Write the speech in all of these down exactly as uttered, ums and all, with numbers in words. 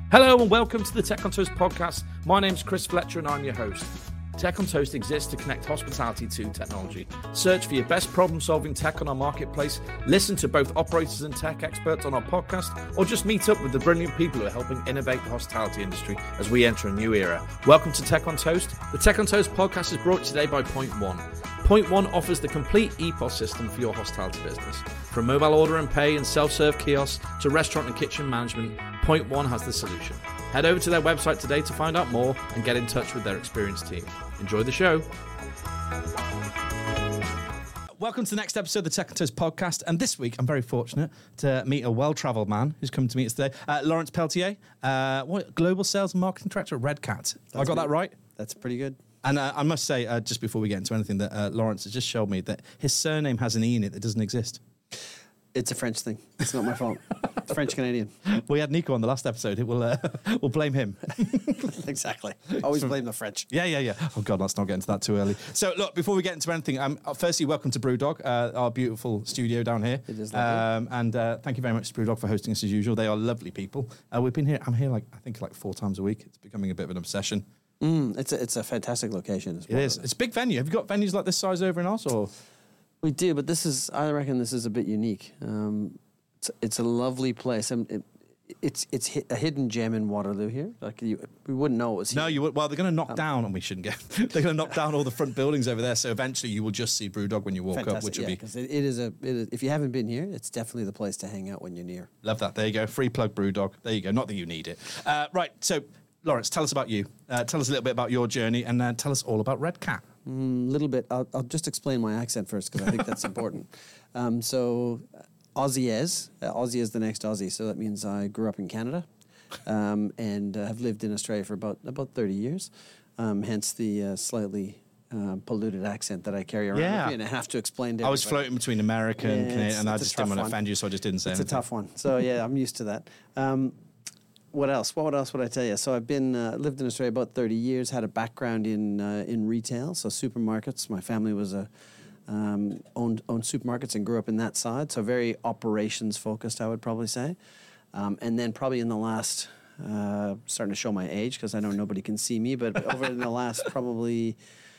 Hello and welcome to the Tech on Toast podcast. My name's Chris Fletcher and I'm your host. Tech on Toast exists to connect hospitality to technology. Search for your best problem-solving tech on our marketplace, listen to both operators and tech experts on our podcast, or just meet up with the brilliant people who are helping innovate the hospitality industry as we enter a new era. Welcome to Tech on Toast. The Tech on Toast podcast is brought to you today by Point One. Point One offers the complete E P O S system for your hospitality business. From mobile order and pay and self-serve kiosks to restaurant and kitchen management, Point One has the solution. Head over to their website today to find out more and get in touch with their experienced team. Enjoy the show. Welcome to the next episode of the Tech on Toast podcast. And this week, I'm very fortunate to meet a well-travelled man who's come to meet us today. Uh, Lawrence Peltier, uh, what, Global Sales and Marketing Director at Red Cat. I got me. that right? That's pretty good. And uh, I must say, uh, just before we get into anything, that uh, Lawrence has just showed me that his surname has an E in it that doesn't exist. It's a French thing. It's not my fault. It's French-Canadian. We had Nico on the last episode. It will, uh, we'll blame him. Exactly. Always blame the French. Yeah, yeah, yeah. Oh, God, let's not get into that too early. So, look, before we get into anything, um, firstly, welcome to Brewdog, uh, our beautiful studio down here. It is lovely. Um, and uh, thank you very much to Brewdog for hosting us as usual. They are lovely people. Uh, we've been here, I'm here, like I think, like four times a week. It's becoming a bit of an obsession. Mm, it's, a, it's a fantastic location as well. It is. It's a big venue. Have you got venues like this size over in Oz? Or? We do, but this is, I reckon this is a bit unique. Um, it's, it's a lovely place. And it, it's it's hi- a hidden gem in Waterloo here. Like you, we wouldn't know it was here. No, you would. Well, they're going to knock Um, down, and we shouldn't get. They're going to knock down all the front buildings over there. So eventually, you will just see Brewdog when you walk Fantastic, up, which yeah, will be. because it, it is a. It is, if you haven't been here, it's definitely the place to hang out when you're near. Love that. There you go. Free plug Brewdog. There you go. Not that you need it. Uh, right. So, Lawrence, tell us about you. Uh, tell us a little bit about your journey, and uh, tell us all about Red Cat. A mm, little bit. I'll, I'll just explain my accent first because I think that's important. Um, so, Aussie is. Uh, Aussie is the next Aussie. So that means I grew up in Canada um, and uh, have lived in Australia for about about thirty years. Um, hence the uh, slightly uh, polluted accent that I carry around Yeah. with me and I have to explain to I was everybody. floating between America and Yeah, Canadian, it's- and I it's a just didn't tough want to one. offend you, so I just didn't say It's anything. a tough one. So yeah, I'm used to that. Um, what else? What else would I tell you? So I've been uh, lived in Australia about thirty years. Had a background in uh, in retail, so supermarkets. My family was a um, owned owned supermarkets and grew up in that side. So very operations focused, I would probably say. Um, and then probably in the last, uh, starting to show my age because I know nobody can see me, but over in the last probably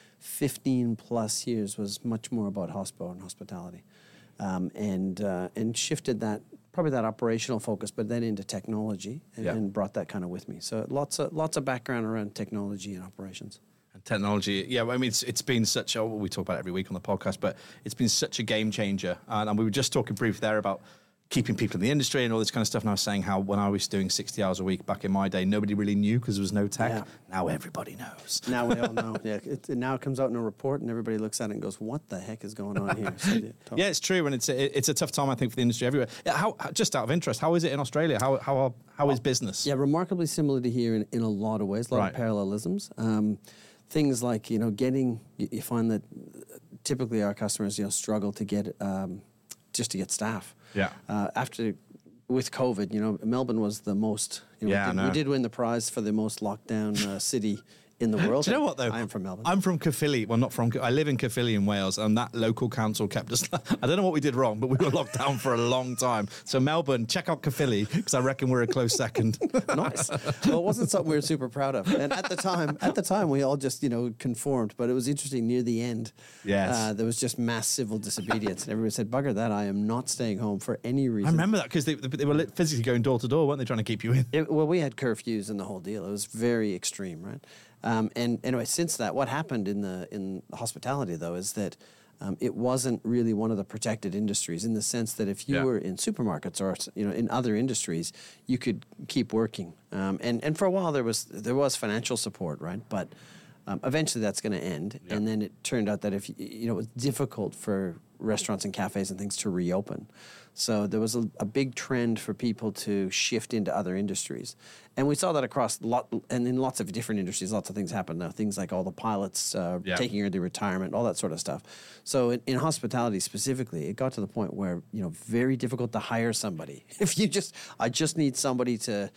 fifteen plus years was much more about hospo and hospitality, um, and uh, and shifted that. Probably that operational focus, but then into technology, and, Yeah. and brought that kind of with me. So lots of lots of background around technology and operations. And technology, yeah. Well, I mean, it's, it's been such a. We talk about it every week on the podcast, but it's been such a game changer. And, and we were just talking briefly there about keeping people in the industry and all this kind of stuff. And I was saying how when I was doing sixty hours a week back in my day, nobody really knew because there was no tech. Yeah. Now everybody knows. Now we all know. Yeah, it, now it comes out in a report, and everybody looks at it and goes, "What the heck is going on here?" So, yeah, totally. Yeah, it's true, and it's a, it's a tough time, I think, for the industry everywhere. Yeah, How, how just out of interest, how is it in Australia? How how are, how is business? Yeah, remarkably similar to here in, in a lot of ways, a lot Right. of parallelisms. Um, things like, you know, getting, you, you find that typically our customers, you know, struggle to get, um, just to get staff. Yeah. Uh, after, with COVID, you know, Melbourne was the most, you know, Yeah, I we, did, know. we did win the prize for the most lockdown uh, city in the world. Do you know what, though? I am from Melbourne. I'm from Caerphilly. Well, not from... I live in Caerphilly in Wales, and that local council kept us... I don't know what we did wrong, but we were locked down for a long time. So, Melbourne, check out Caerphilly, because I reckon we're a close second. Nice. Well, it wasn't something we were super proud of. And at the time, at the time, we all just, you know, conformed. But it was interesting near the end. Yes. Uh, there was just mass civil disobedience. And everybody said, bugger that, I am not staying home for any reason. I remember that, because they, they were lit- physically going door to door, weren't they, trying to keep you in? It, well, we had curfews and the whole deal. It was very extreme, right? Um, and anyway, since that, what happened in the in hospitality, though, is that um, it wasn't really one of the protected industries in the sense that if you Yeah. were in supermarkets or, you know, in other industries, you could keep working. Um, and and for a while there was there was financial support, right? But um, eventually that's going to end. Yeah. And then it turned out that if you you know it was difficult for restaurants and cafes and things to reopen. So there was a, a big trend for people to shift into other industries. And we saw that across lot and in lots of different industries, lots of things happen now. Things like all the pilots uh, Yeah. taking early retirement, all that sort of stuff. So in, in hospitality specifically, it got to the point where, you know, very difficult to hire somebody. If you just, I just need somebody to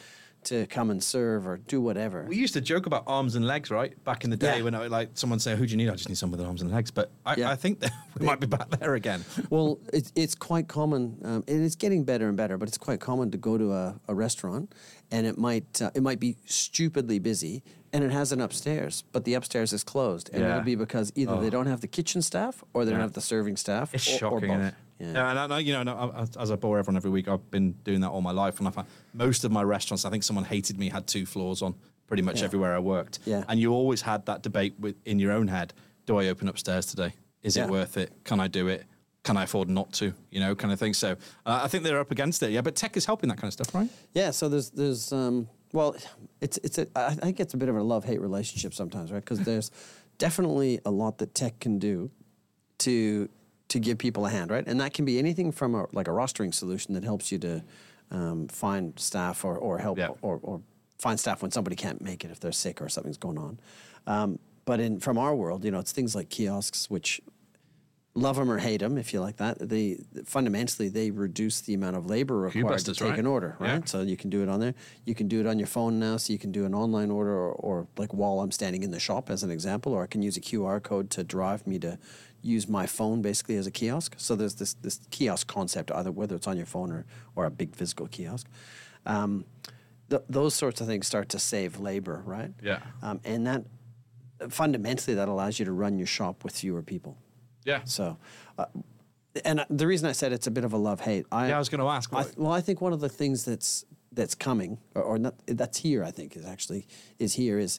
to come and serve or do whatever. We used to joke about arms and legs, right? Back in the day Yeah. when I, like someone say, "Who do you need?" I just need someone with arms and legs. But I, Yeah. I think that we might be back there again. Well, it's it's quite common, um, and it's getting better and better. But it's quite common to go to a, a restaurant, and it might uh, it might be stupidly busy, and it has an upstairs, but the upstairs is closed, and Yeah. it'll be because either they don't have the kitchen staff or they don't Yeah. have the serving staff. It's or, shocking, or both. isn't it? Yeah. Yeah, and I, know, you know, and I, as I bore everyone every week, I've been doing that all my life, and I found most of my restaurants, I think someone hated me, had two floors on pretty much Yeah. everywhere I worked. Yeah. And you always had that debate with in your own head: do I open upstairs today? Is Yeah. it worth it? Can I do it? Can I afford not to? You know, kind of thing. So uh, I think they're up against it. Yeah, but tech is helping that kind of stuff, right? Yeah, so there's there's um, well, it's it's a, I think it's a bit of a love hate relationship sometimes, right? Because there's definitely a lot that tech can do to to give people a hand, right? And that can be anything from a, like a rostering solution that helps you to um, find staff or or help Yeah. or or find staff when somebody can't make it if they're sick or something's going on. Um, but in from our world, you know, it's things like kiosks, which love them or hate them, if you like that. They fundamentally they reduce the amount of labor required to busters, take right? an order, right? Yeah. So you can do it on there. You can do it on your phone now, so you can do an online order, or, or like while I'm standing in the shop, as an example, or I can use a Q R code to drive me to use my phone basically as a kiosk. So there's this this kiosk concept, either whether it's on your phone or or a big physical kiosk. Um, th- those sorts of things start to save labor, right? Yeah. Um, and that fundamentally that allows you to run your shop with fewer people. Yeah. So, uh, and the reason I said it's a bit of a love hate, I, Yeah, I was going to ask. I, What, well, I think one of the things that's that's coming, or, or not, that's here. I think is actually is here is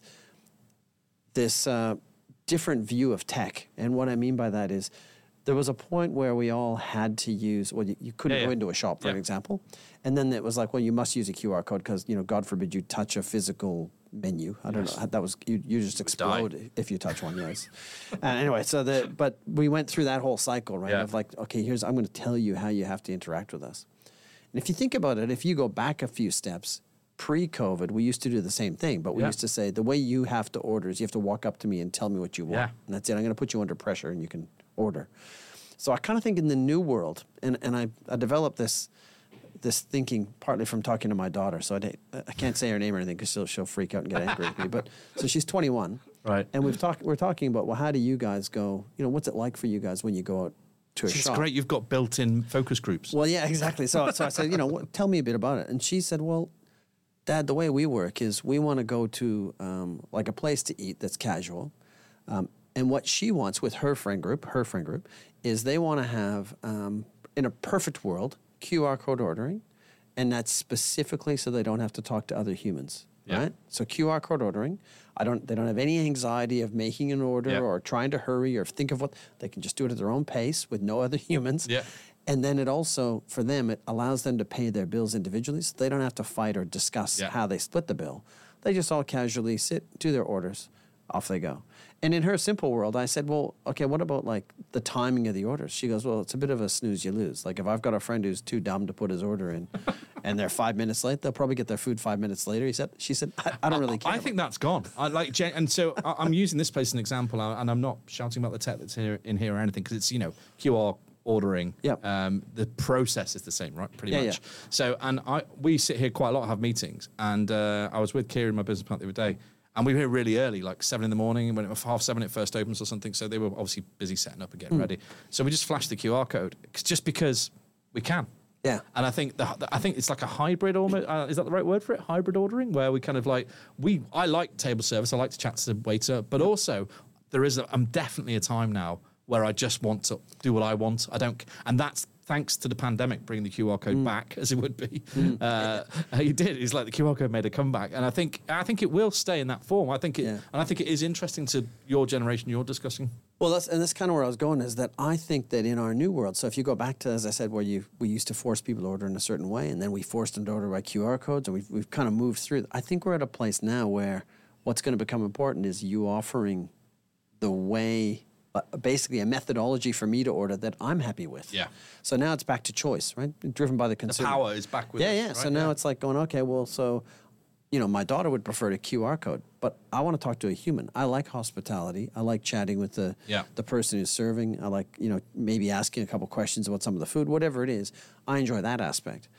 this uh, different view of tech, and what I mean by that is there was a point where we all had to use. Well, you, you couldn't Yeah, go yeah. into a shop, for Yeah. an example, and then it was like, well, you must use a Q R code because you know, God forbid you touch a physical menu. I don't know. That was you. You just explode if you touch one. Yes. And anyway, so the but we went through that whole cycle, right? Yeah. Of like, okay, here's I'm going to tell you how you have to interact with us. And if you think about it, if you go back a few steps, pre-COVID, we used to do the same thing, but we Yeah. used to say the way you have to order is you have to walk up to me and tell me what you want, Yeah. and that's it. I'm going to put you under pressure, and you can order. So I kind of think in the new world, and and I, I developed this. This thinking partly from talking to my daughter, so I, don't- I can't say her name or anything because she'll, she'll freak out and get angry with me. But so she's twenty-one, Right. And we've talked. We're talking about well, how do you guys go? You know, what's it like for you guys when you go out to a it's shop? great. You've got built-in focus groups. Well, yeah, exactly. So so I said, you know, what, tell me a bit about it. And she said, well, Dad, the way we work is we want to go to um, like a place to eat that's casual, um, and what she wants with her friend group, her friend group, is they want to have um, in a perfect world Q R code ordering, and that's specifically so they don't have to talk to other humans, Yeah. right? So Q R code ordering, I don't, they don't have any anxiety of making an order Yeah. or trying to hurry or think of what, they can just do it at their own pace with no other humans. Yeah. And then it also, for them, it allows them to pay their bills individually, so they don't have to fight or discuss Yeah. how they split the bill. They just all casually sit, do their orders, off they go. And in her simple world, I said, well, okay, what about like the timing of the orders? She goes, well, it's a bit of a snooze you lose. Like if I've got a friend who's too dumb to put his order in and they're five minutes late, they'll probably get their food five minutes later. He said, she said, I, I don't really care. I think that's gone. I like, gen- and so I- I'm using this place as an example, uh, and I'm not shouting about the tech that's here in here or anything because it's you know Q R ordering. Yep. Um, the process is the same, right? Pretty Yeah, much. yeah. So, and I we sit here quite a lot, have meetings, and uh, I was with Kieran, my business partner, the other day. And we were here really early, like seven in the morning. When it was half seven, it first opens or something. So they were obviously busy setting up and getting ready. So we just flashed the Q R code, just because we can. Yeah. And I think the, I think it's like a hybrid almost. Uh, is that the right word for it? Hybrid ordering, where we kind of like we. I like table service. I like to chat to the waiter, but also there is. A, I'm definitely a time now where I just want to do what I want. I don't, and that's thanks to the pandemic bringing the Q R code back as it would be. Mm. Uh, he did. It's like the Q R code made a comeback, and I think I think it will stay in that form. I think it, Yeah. and I think it is interesting to your generation. You're discussing. Well, that's and that's kind of where I was going. Is that I think that in our new world, so if you go back to, as I said, where you we used to force people to order in a certain way, and then we forced them to order by Q R codes, and we've we've kind of moved through. I think we're at a place now where what's going to become important is you offering the way, uh, basically a methodology for me to order that I'm happy with. Yeah. So now it's back to choice, right? Driven by the The consumer. power is back with Yeah, us, yeah. right? So now it's like going, okay, well, so, you know, my daughter would prefer a Q R code, but I want to talk to a human. I like hospitality. I like chatting with the Yeah. the person who's serving. I like, you know, maybe asking a couple questions about some of the food, whatever it is. I enjoy that aspect.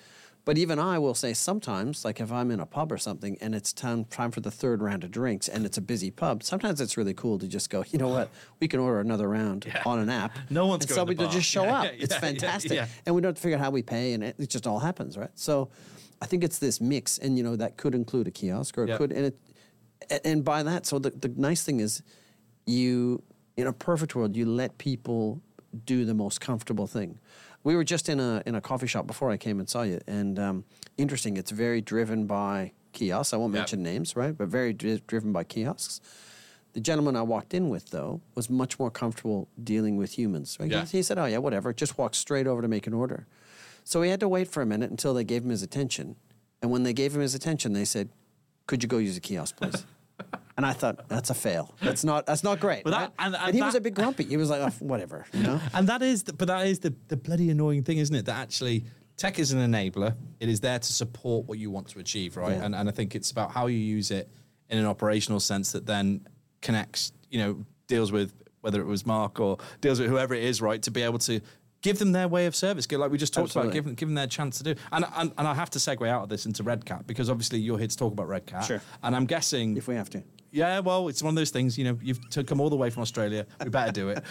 But even I will say sometimes, like if I'm in a pub or something and it's time, time for the third round of drinks and it's a busy pub, sometimes it's really cool to just go, you know what, we can order another round Yeah. on an app. No one's and going to somebody the will bar. just show Yeah, up. yeah, It's yeah, fantastic. yeah. And we don't have to figure out how we pay, and it, it just all happens, right? So I think it's this mix, and you know that could include a kiosk, or it Yeah. could, and it, and by that, so the, the nice thing is, you in a perfect world, you let people do the most comfortable thing. We were just in a in a coffee shop before I came and saw you, and um, interesting. It's very driven by kiosks. I won't Yeah. mention names, right? But very dri- driven by kiosks. The gentleman I walked in with, though, was much more comfortable dealing with humans. Right? Yeah. He said, "Oh yeah, whatever." Just walked straight over to make an order. So he had to wait for a minute until they gave him his attention. And when they gave him his attention, they said, "Could you go use a kiosk, please?" And I thought, that's a fail. That's not that's not great. But right? that- and- and, and he was that- a bit grumpy. He was like, oh, whatever, you know? And that is, the, but that is the, the bloody annoying thing, isn't it? That actually tech is an enabler. It is there to support what you want to achieve, right? Yeah. And and I think it's about how you use it in an operational sense that then connects, you know, deals with whether it was Mark or deals with whoever it is, right? To be able to give them their way of service, like we just talked Absolutely. about, give them, give them their chance to do. And, and and I have to segue out of this into Red Cat because obviously you're here to talk about Red Cat. Sure. And I'm guessing If we have to. yeah, well, it's one of those things, you know, you've to come all the way from Australia. We better do it.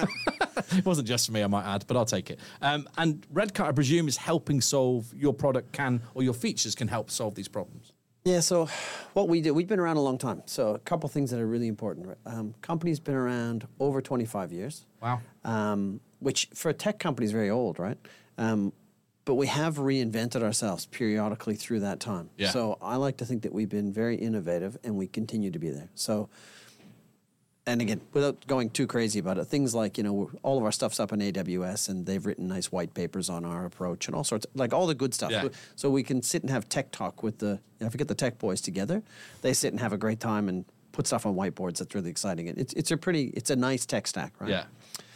It wasn't just for me, I might add, but I'll take it. Um, and Red Cat, I presume, is helping solve your product can, or your features can help solve these problems. Yeah, so what we do, we've been around a long time. So a couple things that are really important. Um, company's been around over twenty-five years. Wow. Um, which for a tech company is very old, right? Um, but we have reinvented ourselves periodically through that time. Yeah. So I like to think that we've been very innovative and we continue to be there. So, and again, without going too crazy about it, things like, you know, we're- all of our stuff's up in A W S and they've written nice white papers on our approach and all sorts, like all the good stuff. Yeah. So we can sit and have tech talk with the, if we get the tech boys together, they sit and have a great time and put stuff on whiteboards. That's really exciting. It's, it's a pretty, it's a nice tech stack, right? Yeah.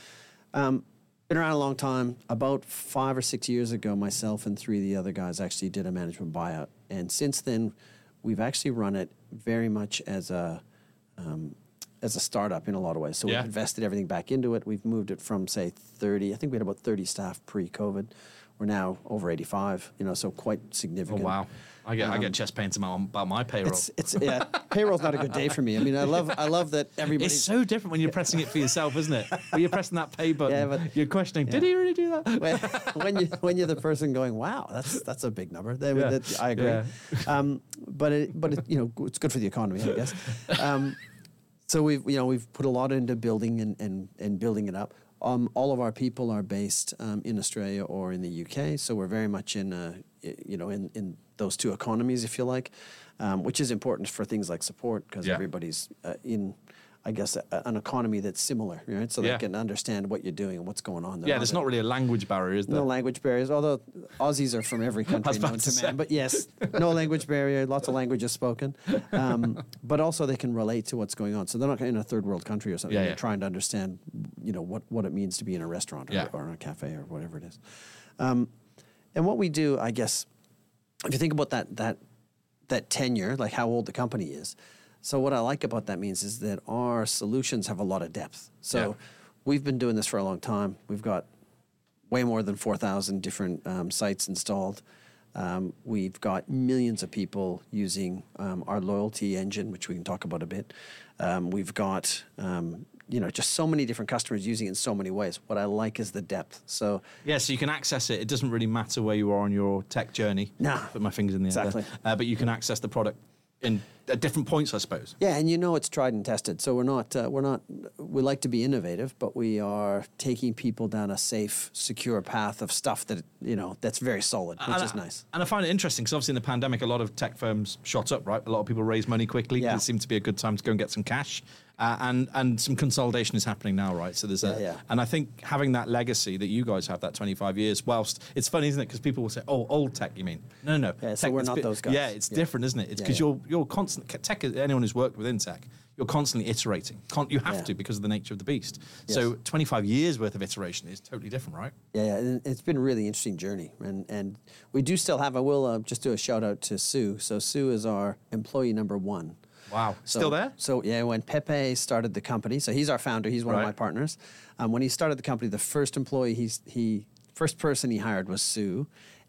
Um, been around a long time. About five or six years ago, myself and three of the other guys actually did a management buyout. And since then, we've actually run it very much as a um, as a startup in a lot of ways. So Yeah. we've invested everything back into it. We've moved it from, say, thirty. I think we had about thirty staff pre-COVID. We're now over eighty-five, you know, so quite Oh, significant. wow. I get I Um, get chest pains about, about my payroll. It's, it's, yeah, payroll's not a good day for me. I mean, I love I love that everybody. It's so different when you're pressing it for yourself, isn't it? When you're pressing that pay button, Yeah, but- you're questioning, did he really do that? when, when you when you're the person going, wow, that's that's a big number. That, Yeah. that- I agree. Yeah. Um, but it, but it, you know, it's good for the economy, I guess. Um, so we've you know we've put a lot into building and and, and building it up. Um, all of our people are based um, in Australia or in the U K, so we're very much in uh, y- you know in, in those two economies, if you like, um, which is important for things like support because Yeah. everybody's uh, in. I guess a, an economy that's similar, right? So Yeah. they can understand what you're doing and what's going on. They're Yeah, there's not really a language barrier, is there? no language barriers, although Aussies are from every country about known to to say. man. But yes, no language barrier, lots of languages spoken. Um, but also they can relate to what's going on. So they're not in a third world country or something. Yeah, they're yeah. trying to understand, you know, what, what it means to be in a restaurant or, Yeah. or in a cafe or whatever it is. Um, and what we do, I guess, if you think about that that that tenure, like how old the company is. So what I like about that means is that our solutions have a lot of depth. So Yeah. we've been doing this for a long time. We've got way more than four thousand different um, sites installed. Um, we've got millions of people using um, our loyalty engine, which we can talk about a bit. Um, we've got um, you know just so many different customers using it in so many ways. What I like is the depth. So Yeah, so you can access it. It doesn't really matter where you are on your tech journey. No. Put my fingers in the air. Exactly. there. Uh, but you can access the product in at different points, I suppose. yeah, and you know it's tried and tested. So we're not uh, we're not we like to be innovative, but we are taking people down a safe, secure path of stuff that you know that's very solid, which and is I, nice. And I find it interesting because obviously in the pandemic, a lot of tech firms shot up, right? A lot of people raised money quickly. Yeah. It seemed to be a good time to go and get some cash. Uh, and and some consolidation is happening now, right? So there's a, Yeah, yeah. and I think having that legacy that you guys have, that twenty-five years, whilst it's funny, isn't it? Because people will say, "Oh, old tech, you mean?" No, no, no. Yeah, so Tech we're that's not bit- those guys. Yeah, it's Yeah. different, isn't it? It's Yeah, because yeah. you're you're constant tech. Anyone who's worked within tech, you're constantly iterating. Con- you have Yeah. to because of the nature of the beast. Yes. So twenty-five years worth of iteration is totally different, right? Yeah, yeah, and it's been a really interesting journey, and and we do still have. I will uh, just do a shout out to Sue. So Sue is our employee number one. Wow, So, still there? So yeah, when Pepe started the company, so he's our founder. He's one Right. of my partners. Um, when he started the company, the first employee he's he first person he hired was Sue,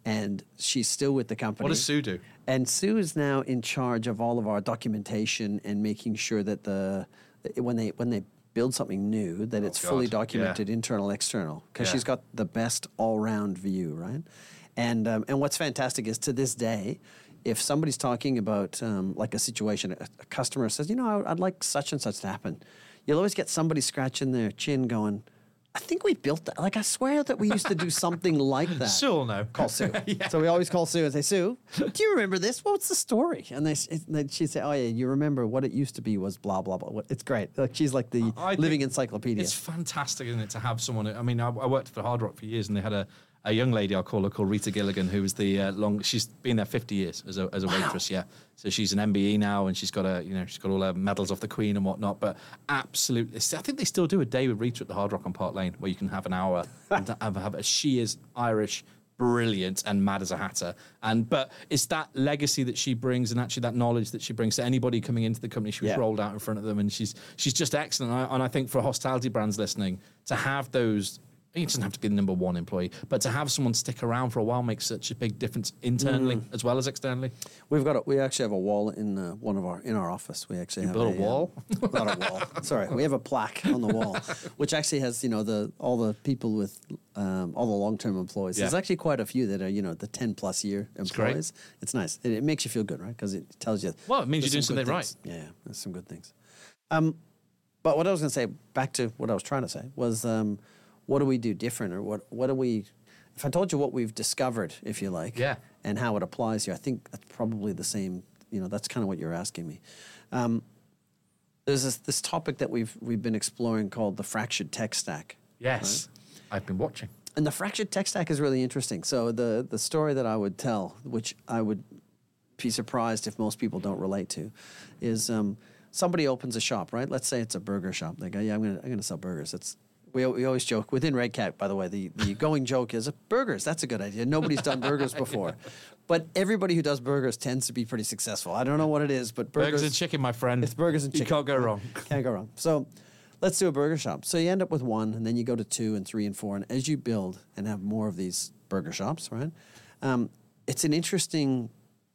and she's still with the company. What does Sue do? And Sue is now in charge of all of our documentation and making sure that the when they when they build something new, that it's God, fully yeah. documented, internal, external, because Yeah. she's got the best all-round view, right? And um, and what's fantastic is to this day, if somebody's talking about um, like a situation, a, a customer says, you know, I'd like such and such to happen, you'll always get somebody scratching their chin going, I think we built that. Like, I swear that we used to do something like that. Sue will know. Call Sue. Yeah. So we always call Sue and say, Sue, do you remember this? What's the story? And they, then she'd say, oh, yeah, you remember what it used to be was blah, blah, blah. It's great. Like, she's like the I living think encyclopedia. It's fantastic, isn't it, to have someone. I mean, I, I worked for Hard Rock for years, and they had a, a young lady, I'll call her, called Rita Gilligan, who was the uh, long. She's been there fifty years as a as a waitress. Yeah, so she's an M B E now, and she's got a you know she's got all her medals off the Queen and whatnot. But absolutely, I think they still do a day with Rita at the Hard Rock on Park Lane, where you can have an hour and have, have a, she is Irish. Brilliant and mad as a hatter, and but it's that legacy that she brings, and actually that knowledge that she brings to anybody coming into the company. She was Yeah. rolled out in front of them, and she's she's just excellent. And I, and I think for hospitality brands listening, to have those, it doesn't have to be the number one employee, but to have someone stick around for a while makes such a big difference internally Mm. as well as externally. We've got a, we actually have a wall in uh, one of our in our office. We actually have built a uh, wall? not a wall. Sorry, we have a plaque on the wall, which actually has you know the all the people with um, all the long term employees. Yeah. There's actually quite a few that are you know the ten plus year great. employees. It's nice. It, it makes you feel good, right? Because it tells you. Well, it means there's you're doing some good something things. Yeah, yeah, there's some good things. Um, but what I was going to say, back to what I was trying to say, was um, what do we do different, or what what do we? If I told you what we've discovered, if you like, Yeah. and how it applies here, I think that's probably the same. You know, that's kind of what you're asking me. Um, there's this, this topic that we've we've been exploring called the fractured tech stack. Yes, I've been watching. And the fractured tech stack is really interesting. So the the story that I would tell, which I would be surprised if most people don't relate to, is um, somebody opens a shop, right? Let's say it's a burger shop. They go, yeah, I'm gonna I'm gonna sell burgers. It's we we always joke within Red Cat. By the way, the the going joke is burgers. That's a good idea. Nobody's done burgers before, but everybody who does burgers tends to be pretty successful. I don't know what it is, but burgers, Burgers and chicken, my friend. it's burgers and chicken. You can't go wrong. Can't go wrong. So let's do a burger shop. So you end up with one, and then you go to two and three and four. And as you build and have more of these burger shops, right, um, it's an interesting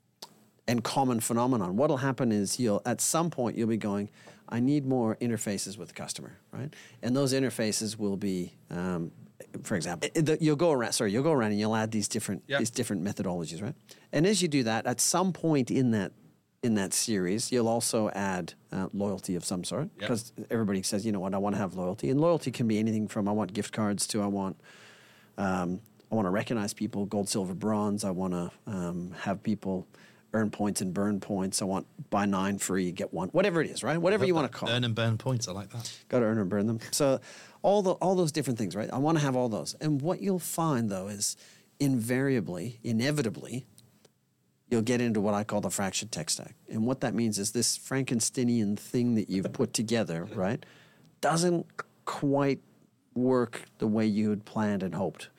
and common phenomenon. What'll happen is you'll, at some point, you'll be going, I need more interfaces with the customer, right? And those interfaces will be, um, for example, it- the- you'll go around. Sorry, you'll go around and you'll add these different Yep. these different methodologies, right? And as you do that, at some point in that in that series, you'll also add uh, loyalty of some sort, Yep. because everybody says, you know what, I want to have loyalty, and loyalty can be anything from I want gift cards to I want. Um, I want to recognize people, gold, silver, bronze. I want to um, have people earn points and burn points. I want buy nine free, get one. Whatever it is, right? Whatever you want to call it. Earn and burn points. I like that. Got to earn and burn them. So all the all those different things, right? I want to have all those. And what you'll find though is invariably, inevitably, you'll get into what I call the fractured tech stack. And what that means is this Frankensteinian thing that you've put together, right, doesn't quite work the way you had planned and hoped.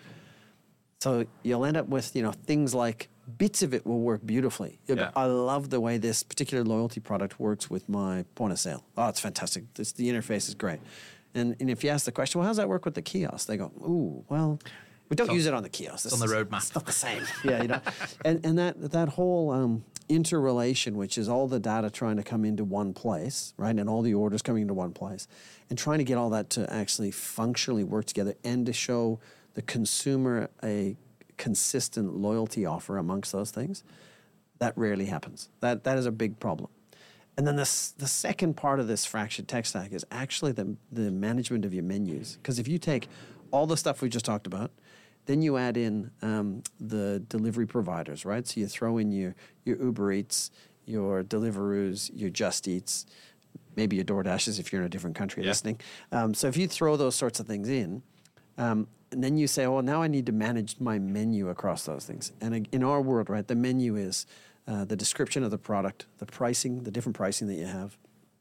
So you'll end up with, you know, things like bits of it will work beautifully. You'll go, Yeah. I love the way this particular loyalty product works with my point of sale. Oh, it's fantastic. This, the interface is great. And, and if you ask the question, well, how does that work with the kiosk? They go, ooh, well, we don't on- use it on the kiosk. it's on the roadmap. It's not the same. Yeah, you know. And and that that whole um, interrelation, which is all the data trying to come into one place, right, and all the orders coming into one place, and trying to get all that to actually functionally work together and to show the consumer a consistent loyalty offer amongst those things, that rarely happens. That that is a big problem. And then the s- the second part of this fractured tech stack is actually the the management of your menus. Because if you take all the stuff we just talked about, then you add in um, the delivery providers, right? So you throw in your your Uber Eats, your Deliveroos, your Just Eats, maybe your DoorDashes if you're in a different country Yeah. listening. Um, so if you throw those sorts of things in, um, and then you say, oh, now I need to manage my menu across those things. And uh, in our world, right, the menu is uh, the description of the product, the pricing, the different pricing that you have,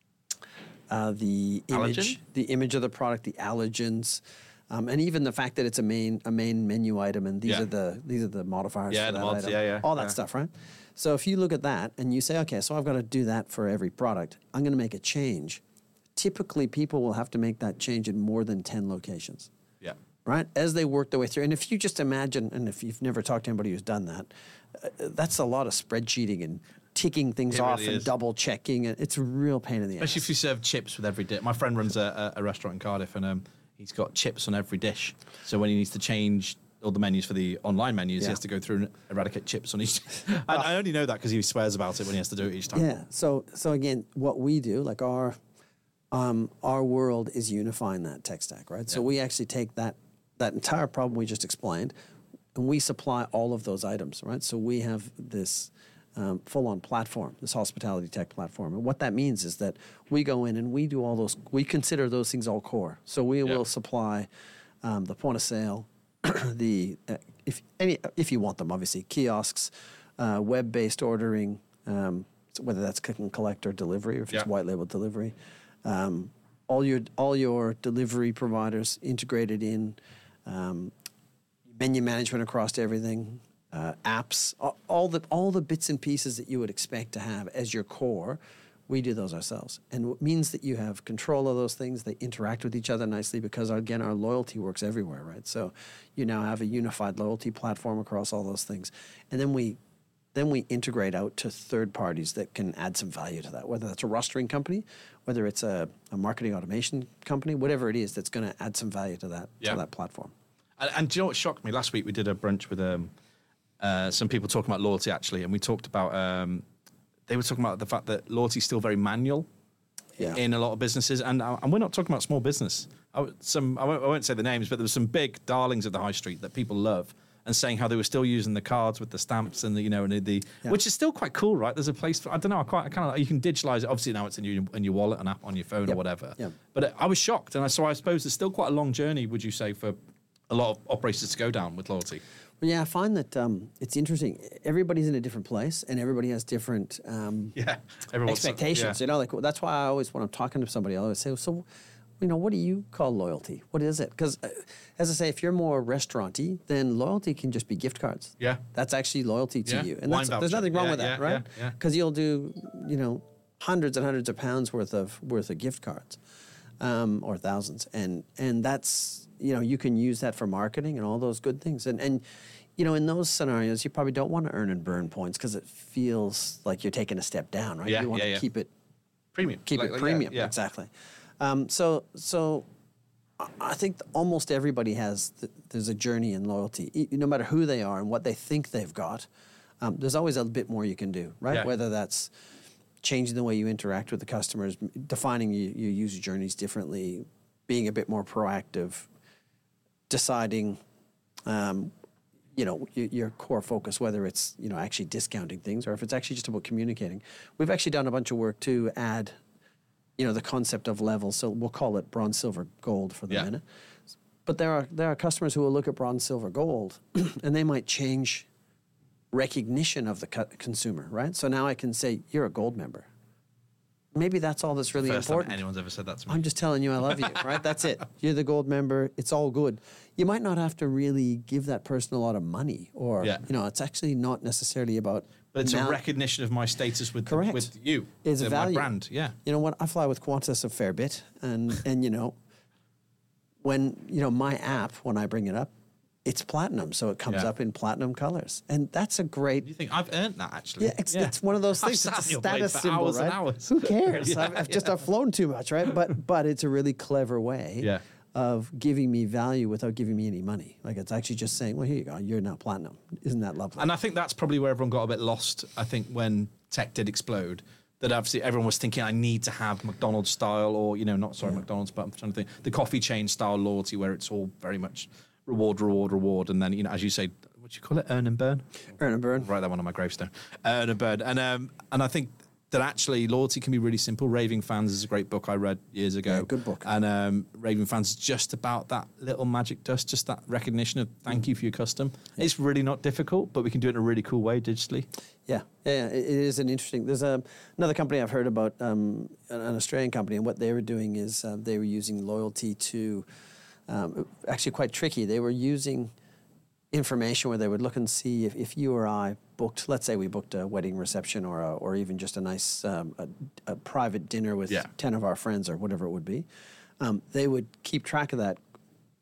uh, the image, Allergen? the image of the product, the allergens, um, and even the fact that it's a main a main menu item, and these Yeah. are the these are the modifiers Yeah, for the that mods, item, yeah, yeah, all that yeah. stuff, right? So if you look at that and you say, okay, so I've got to do that for every product, I'm going to make a change. Typically, people will have to make that change in more than ten locations. Yeah. right? As they work their way through. And if you just imagine, and if you've never talked to anybody who's done that, uh, that's a lot of spreadsheeting and ticking things It off really and is. double checking. It's a real pain in the Especially ass. if you serve chips with every dish. My friend runs a, a, a restaurant in Cardiff, and um, he's got chips on every dish. So when he needs to change all the menus for the online menus, Yeah. he has to go through and eradicate chips on each. And I only know that because he swears about it when he has to do it each time. Yeah. So so again, what we do, like our um, our world is unifying that tech stack, right? So Yeah. we actually take that that entire problem we just explained, and we supply all of those items, right? So we have this um, full-on platform, this hospitality tech platform, and what that means is that we go in and we do all those. We consider those things all core. So we Yeah. will supply um, the point of sale, the uh, if any if you want them, obviously kiosks, uh, web-based ordering. Um, so whether that's click and collect or delivery, or if Yeah. it's white label delivery, um, all your all your delivery providers integrated in, um, menu management across everything, uh, apps, a- all the all the bits and pieces that you would expect to have as your core. We do those ourselves, and it means that you have control of those things. They interact with each other nicely because, again, our loyalty works everywhere, right? So you now have a unified loyalty platform across all those things, and then we then we integrate out to third parties that can add some value to that, whether that's a rostering company, whether it's a, a marketing automation company, whatever it is that's going to add some value to that Yeah. to that platform. And, and do you know what shocked me? Last week we did a brunch with um, uh, some people talking about loyalty, actually, and we talked about, um, they were talking about the fact that loyalty is still very manual Yeah. in a lot of businesses, and, uh, and we're not talking about small business. I, w- some, I won't, I won't say the names, but there were some big darlings at the high street that people love, and saying how they were still using the cards with the stamps and the, you know, and the, Yeah. which is still quite cool, right? There's a place for, I don't know, I quite, I kind of, you can digitalize it. Obviously now it's in your, in your wallet, an app on your phone or Yep. whatever. Yep. But I was shocked, and I, so I suppose there's still quite a long journey, would you say, for a lot of operators to go down with loyalty? Well, yeah, I find that um, it's interesting. Everybody's in a different place, and everybody has different um, Yeah, everyone's expectations. yeah. You know, like that's why I always, when I'm talking to somebody, I always say, "So, you know, what do you call loyalty? What is it?" Because, uh, as I say, if you're more restauranty, then loyalty can just be gift cards. Yeah. That's actually loyalty to Yeah. you, and Wine that's, there's voucher. nothing wrong Yeah, with that, yeah, right? yeah, yeah. Because you'll do, you know, hundreds and hundreds of pounds worth of worth of gift cards, um, or thousands, and and that's, you know, you can use that for marketing and all those good things, and and. You know, in those scenarios, you probably don't want to earn and burn points because it feels like you're taking a step down, right? Yeah, you want yeah, to yeah. keep it Premium. keep Like- it like, premium. Yeah, yeah. Exactly. Um, so, so I- I think almost everybody has. Th- there's a journey in loyalty, E- no matter who they are and what they think they've got. Um, there's always a bit more you can do, right? Yeah. Whether that's changing the way you interact with the customers, m- defining your, your user journeys differently, being a bit more proactive, deciding. Um, you know, your, your core focus, whether it's, you know, actually discounting things or if it's actually just about communicating. We've actually done a bunch of work to add, you know, the concept of levels. So we'll call it bronze, silver, gold for the Yeah. minute. But there are there are customers who will look at bronze, silver, gold, and they might change recognition of the co- consumer, right? So now I can say, you're a gold member. Maybe that's all that's really First time important. anyone's ever said that to me. I'm just telling you I love you, right? That's it. You're the gold member. It's all good. You might not have to really give that person a lot of money, or, Yeah. you know, it's actually not necessarily about. But it's now- a recognition of my status with Correct. with you. It's uh, value. my brand. Yeah. You know what? I fly with Qantas a fair bit, and and you know, when you know my app, when I bring it up, it's platinum, so it comes Yeah. up in platinum colors, and that's a great. You think I've earned that actually? Yeah, it's, it's one of those I've things. sat It's a on your plane status for symbol, hours right? and hours. Who cares? Yeah, I've, I've just yeah. I've flown too much, right? But but it's a really clever way Yeah. of giving me value without giving me any money. Like it's actually just saying, well, here you go, you're now platinum. Isn't that lovely? And I think that's probably where everyone got a bit lost. I think when tech did explode, that obviously everyone was thinking, I need to have McDonald's style, or you know, not sorry McDonald's, but I'm trying to think the coffee chain style loyalty, where it's all very much reward, reward, reward, and then you know, as you say, what do you call it, earn and burn? Earn and burn. Write that one on my gravestone. Earn and burn, and um, and I think that actually loyalty can be really simple. Raving Fans is a great book I read years ago. Yeah, good book. And um, Raving Fans is just about that little magic dust, just that recognition of thank you for your custom. It's really not difficult, but we can do it in a really cool way digitally. Yeah, yeah, yeah. It, it is an interesting. There's a, another company I've heard about, um, an, an Australian company, and what they were doing is uh, they were using loyalty to, um, actually quite tricky. They were using information where they would look and see if, if you or I booked, let's say we booked a wedding reception or a, or even just a nice um, a, a private dinner with Yeah. ten of our friends or whatever it would be. Um, they would keep track of that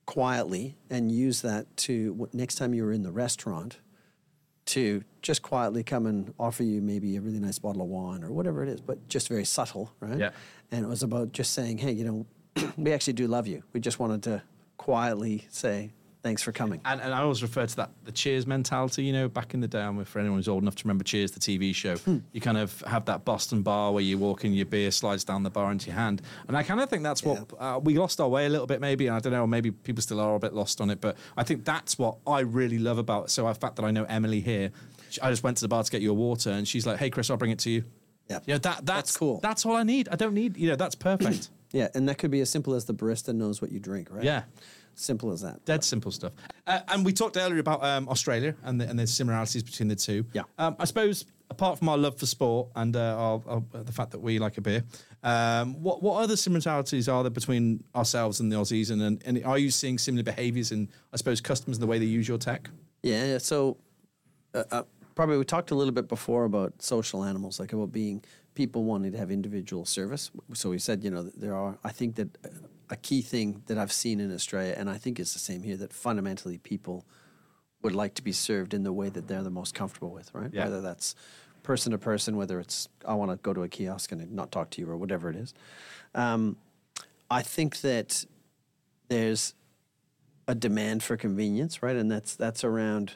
quietly and use that to, next time you're in the restaurant, to just quietly come and offer you maybe a really nice bottle of wine or whatever it is, but just very subtle, right? Yeah. And it was about just saying, hey, you know, we actually do love you. We just wanted to quietly say, thanks for coming. And, and I always refer to that, the Cheers mentality, you know, back in the day, I'm for anyone who's old enough to remember Cheers, the T V show, hmm. you kind of have that Boston bar where you walk in, your beer slides down the bar into your hand. And I kind of think that's what, yeah. uh, we lost our way a little bit maybe, and I don't know, maybe people still are a bit lost on it, but I think that's what I really love about it. So the fact that I know Emily here, I just went to the bar to get you a water, and she's like, hey, Chris, I'll bring it to you. Yeah, you know, that, that's, that's cool. That's all I need. I don't need, you know, that's perfect. Yeah, and that could be as simple as the barista knows what you drink, right? Yeah. Simple as that. Dead simple stuff. Uh, and we talked earlier about um, Australia and the, and the similarities between the two. Yeah. Um, I suppose, apart from our love for sport and uh, our, our, the fact that we like a beer, um, what what other similarities are there between ourselves and the Aussies? And, and, and are you seeing similar behaviours in, I suppose, customers and the way they use your tech? Yeah, so uh, uh, probably we talked a little bit before about social animals, like about being people wanting to have individual service. So we said, you know, there are, I think that a key thing that I've seen in Australia, and I think it's the same here, that fundamentally people would like to be served in the way that they're the most comfortable with, right? Yeah. Whether that's person to person, whether it's, I want to go to a kiosk and not talk to you or whatever it is. Um, I think that there's a demand for convenience, right? And that's that's around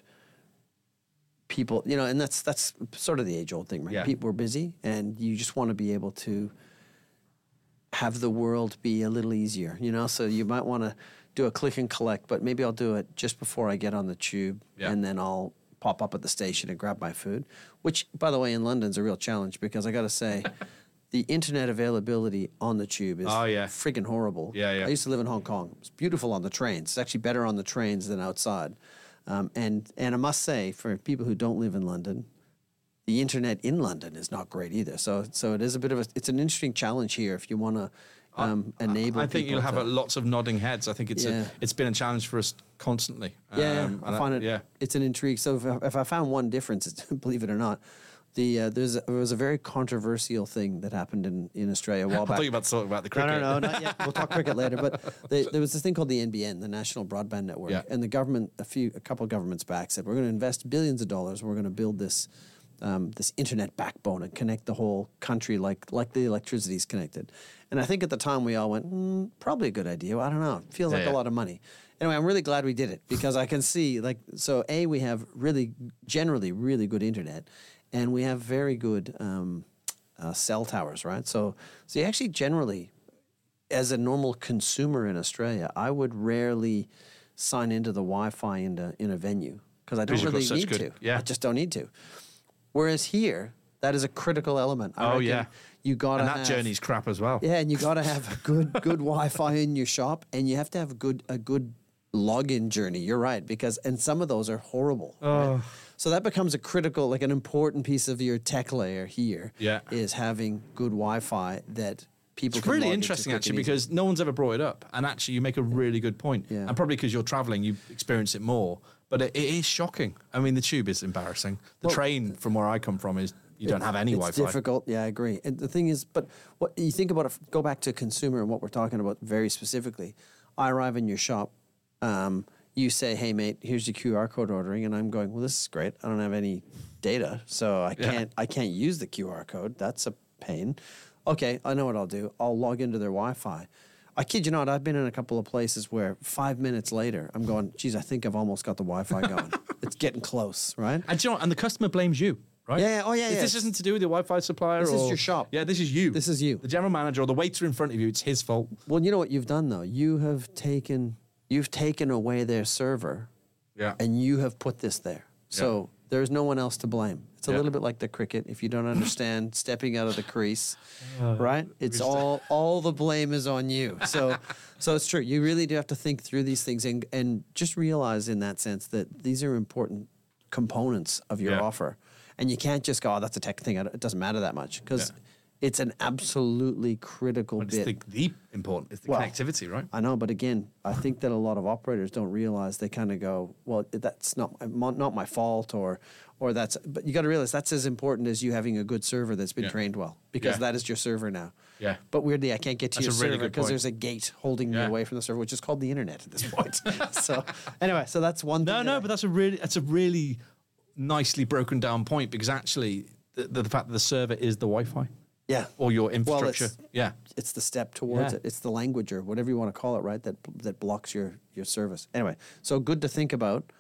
people, you know, and that's that's sort of the age-old thing, right? Yeah. People are busy, and you just want to be able to have the world be a little easier, you know? So you might want to do a click and collect, but maybe I'll do it just before I get on the tube, yeah. and then I'll pop up at the station and grab my food, which, by the way, in London's a real challenge, because I got to say, the internet availability on the tube is oh, yeah. friggin' horrible. Yeah, yeah. I used to live in Hong Kong. It's beautiful on the trains. It's actually better on the trains than outside. Um, and, and I must say, for people who don't live in London, the internet in London is not great either. So so it is a bit of a, it's an interesting challenge here if you want to um, enable I think people you'll have to, a, lots of nodding heads. I think it's Yeah. a, it's been a challenge for us constantly. Yeah, Um, I and find I- it, yeah. it's an intrigue. So if I, if I found one difference, it's, believe it or not, the uh, there's a, there was a very controversial thing that happened in, in Australia a while I back. thought you were about to talk about the No, cricket. no, no, not yet. We'll talk cricket later. But they, there was this thing called the N B N, the National Broadband Network, Yeah. and the government, a few, a couple of governments back, said we're going to invest billions of dollars. We're going to build this, um, this internet backbone and connect the whole country like like the electricity is connected. And I think at the time we all went, mm, probably a good idea. I don't know. It feels Yeah, like yeah. a lot of money. Anyway, I'm really glad we did it, because I can see, like, so A, we have really, generally really good internet, and we have very good um, uh, cell towers, right? So, so you actually generally, as a normal consumer in Australia, I would rarely sign into the Wi-Fi in a, in a venue, because I don't Because you've got really such need good- to. yeah. I just don't need to. Whereas here, that is a critical element. I Oh, reckon yeah. You got to And that have, journey's crap as well. yeah, and you got to have a good good Wi-Fi in your shop, and you have to have a good a good login journey. You're right, because and some of those are horrible. Right? So that becomes a critical, like an important piece of your tech layer here. Yeah. Is having good Wi-Fi that people. It's can really log into interesting, quick actually, and easy. because no one's ever brought it up. And actually, you make a really good point. Yeah. And probably because you're traveling, you experience it more. But it, it is shocking. I mean, the tube is embarrassing. The Well, train from where I come from is you don't have any it's Wi-Fi. difficult. Yeah, I agree. And the thing is, but what you think about it, go back to consumer and what we're talking about very specifically. I arrive in your shop. Um, you say, "Hey, mate, here's your Q R code ordering," and I'm going, "Well, this is great. I don't have any data, so I Yeah. can't. I can't use the Q R code. That's a pain." Okay, I know what I'll do. I'll log into their Wi-Fi. I kid you not, I've been in a couple of places where five minutes later, I'm going, geez, I think I've almost got the Wi-Fi going. It's getting close, right? And, do you know, what? And the customer blames you, right? Yeah, yeah, oh, yeah, If yeah. This isn't to do with your Wi-Fi supplier. This is or- your shop. Yeah, this is you. This is you. The general manager or the waiter in front of you. It's his fault. Well, you know what you've done, though? You have taken, you've taken away their server, Yeah. and you have put this there. So there's no one else to blame. It's a Yeah. little bit like the cricket. If you don't understand stepping out of the crease, Uh, right? It's all all the blame is on you. So so it's true. You really do have to think through these things and and just realize in that sense that these are important components of your Yeah. offer. And you can't just go, oh, that's a tech thing. It doesn't matter that much. Because It's an absolutely critical But bit. it's the, the important. It's the Well, connectivity, right? I know, but again, I think that a lot of operators don't realize. They kind of go, "Well, that's not my, not my fault," or, or that's. But you got to realize that's as important as you having a good server that's been Yeah. trained well, because Yeah. that is your server now. Yeah. But weirdly, I can't get to That's your a really server good because point. there's a gate holding me Yeah. away from the server, which is called the internet at this point. so anyway, so that's one. No, thing no, that I- but that's a really that's a really nicely broken down point, because actually the, the, the fact that the server is the Wi-Fi yeah. or your infrastructure. it's- yeah. It's the step towards Yeah. it. It's the language or whatever you want to call it, right? That that blocks your your service. Anyway, so good to think about.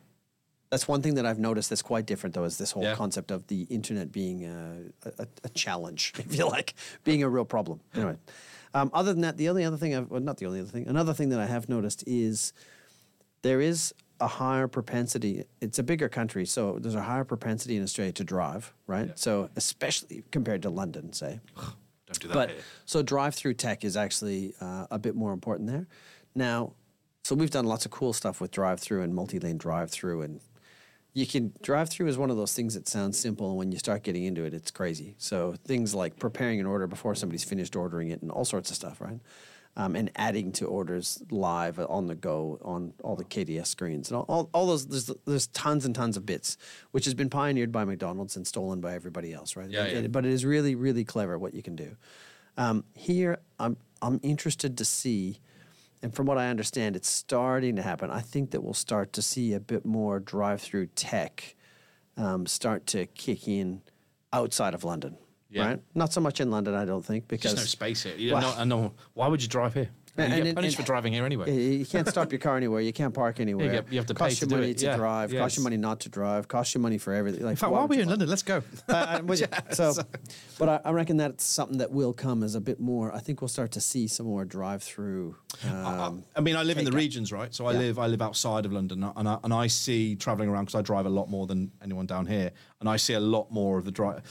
That's one thing that I've noticed that's quite different, though, is this whole Yeah. concept of the internet being a, a, a challenge, if you like, being a real problem. Anyway, um, other than that, the only other thing, I've, well, not the only other thing, another thing that I have noticed is there is a higher propensity. It's a bigger country, so there's a higher propensity in Australia to drive, right? Yeah. So especially compared to London, say. Don't do that. But here. so drive-through tech is actually uh, a bit more important there. Now, so we've done lots of cool stuff with drive-through and multi-lane drive-through, and you can drive-through is one of those things that sounds simple, and when you start getting into it, it's crazy. So things like preparing an order before somebody's finished ordering it, and all sorts of stuff, right? Um, and adding to orders live on the go on all the K D S screens and all, all, all those. There's, there's tons and tons of bits, which has been pioneered by McDonald's and stolen by everybody else, right? Yeah, It- yeah. but it is really, really clever what you can do. Um, here, I'm I'm interested to see, and from what I understand, it's starting to happen. I think that we'll start to see a bit more drive-through tech um, start to kick in outside of London, Yeah. right? Not so much in London, I don't think, because There's no space here. You Well- know, I know. Why would you drive here? You And- get and- punished and- for driving here anyway. You you can't stop your car anywhere. You can't park anywhere. get- you have to cost pay you to do money it. to Yeah. drive. Yeah, Cost you it's- money not to drive. Cost you money for everything. Like, In fact, why while would we're you in want- London, let's go. Uh, I'm with you. Yeah, So, so- but I, I reckon that's something that will come as a bit more. I think we'll start to see some more drive-through. Um, I mean, I live in the take up. regions, right? So I Yeah. live I live outside of London, and I, and I see traveling around, because I drive a lot more than anyone down here, and I see a lot more of the drive.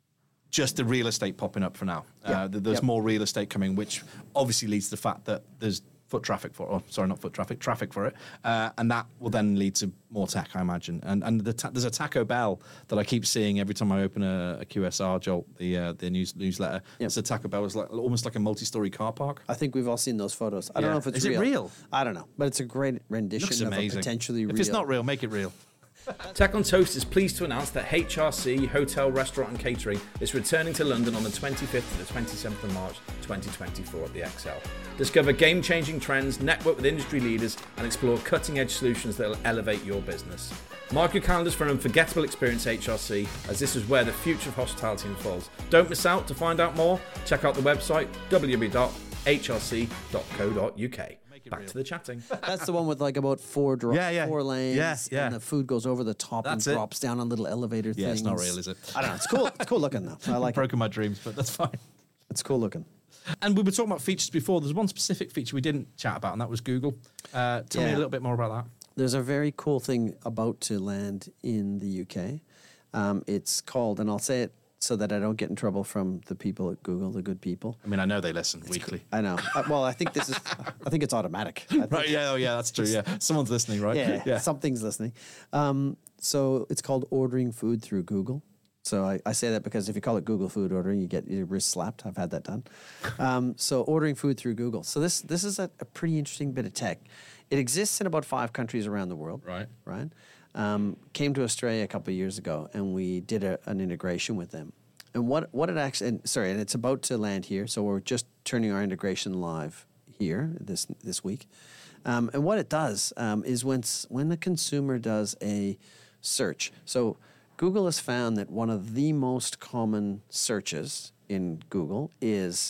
Just the real estate popping up for now. Yeah. Uh, th- there's Yep. more real estate coming, which obviously leads to the fact that there's foot traffic for, or sorry, not foot traffic, traffic for it, uh, and that will then lead to more tech, I imagine. And and the ta- there's a Taco Bell that I keep seeing every time I open a, a Q S R Jolt, the uh, the news newsletter. Yep. It's a Taco Bell, is like almost like a multi-story car park. I think we've all seen those photos. I don't Yeah. know if it's Is it real. real? I don't know, but it's a great rendition Looks of a amazing. potentially if real. it's not real, make it real. Tech on Toast is pleased to announce that H R C Hotel, Restaurant and Catering is returning to London on the twenty-fifth to the twenty-seventh of March twenty twenty-four at the X L. Discover game-changing trends, network with industry leaders and explore cutting-edge solutions that will elevate your business. Mark your calendars for an unforgettable experience at H R C, as this is where the future of hospitality unfolds. Don't miss out. To find out more, check out the website w w w dot h r c dot co dot u k. Back real. to the chatting. That's the one with like about four dro- Yeah, yeah. four lanes, Yeah, yeah. and the food goes over the top That's and it. drops down on little elevator things. Yeah, it's not real, is it? I don't know. It's cool. It's cool looking though. I like it. Broken my dreams, but that's fine. It's cool looking. And we were talking about features before. There's one specific feature we didn't chat about, and that was Google. Uh, tell me Yeah. a little bit more about that. There's a very cool thing about to land in the U K. Um, it's called, and I'll say it so that I don't get in trouble from the people at Google, the good people. I mean, I know they listen weekly. I know. Uh, well, I think this is. I think it's automatic. I think, Right? Yeah. Oh, yeah. That's true. Yeah. Someone's listening, right? Yeah, something's listening. Um, so it's called ordering food through Google. So I, I say that because if you call it Google food ordering, you get your wrist slapped. I've had that done. Um, so ordering food through Google. So this this is a, a pretty interesting bit of tech. It exists in about five countries around the world. Right. Right. Um, came to Australia a couple of years ago, and we did a, an integration with them. And what what it actually and sorry, and it's about to land here. So we're just turning our integration live here this this week. Um, and what it does um, is when s- when the consumer does a search. So Google has found that one of the most common searches in Google is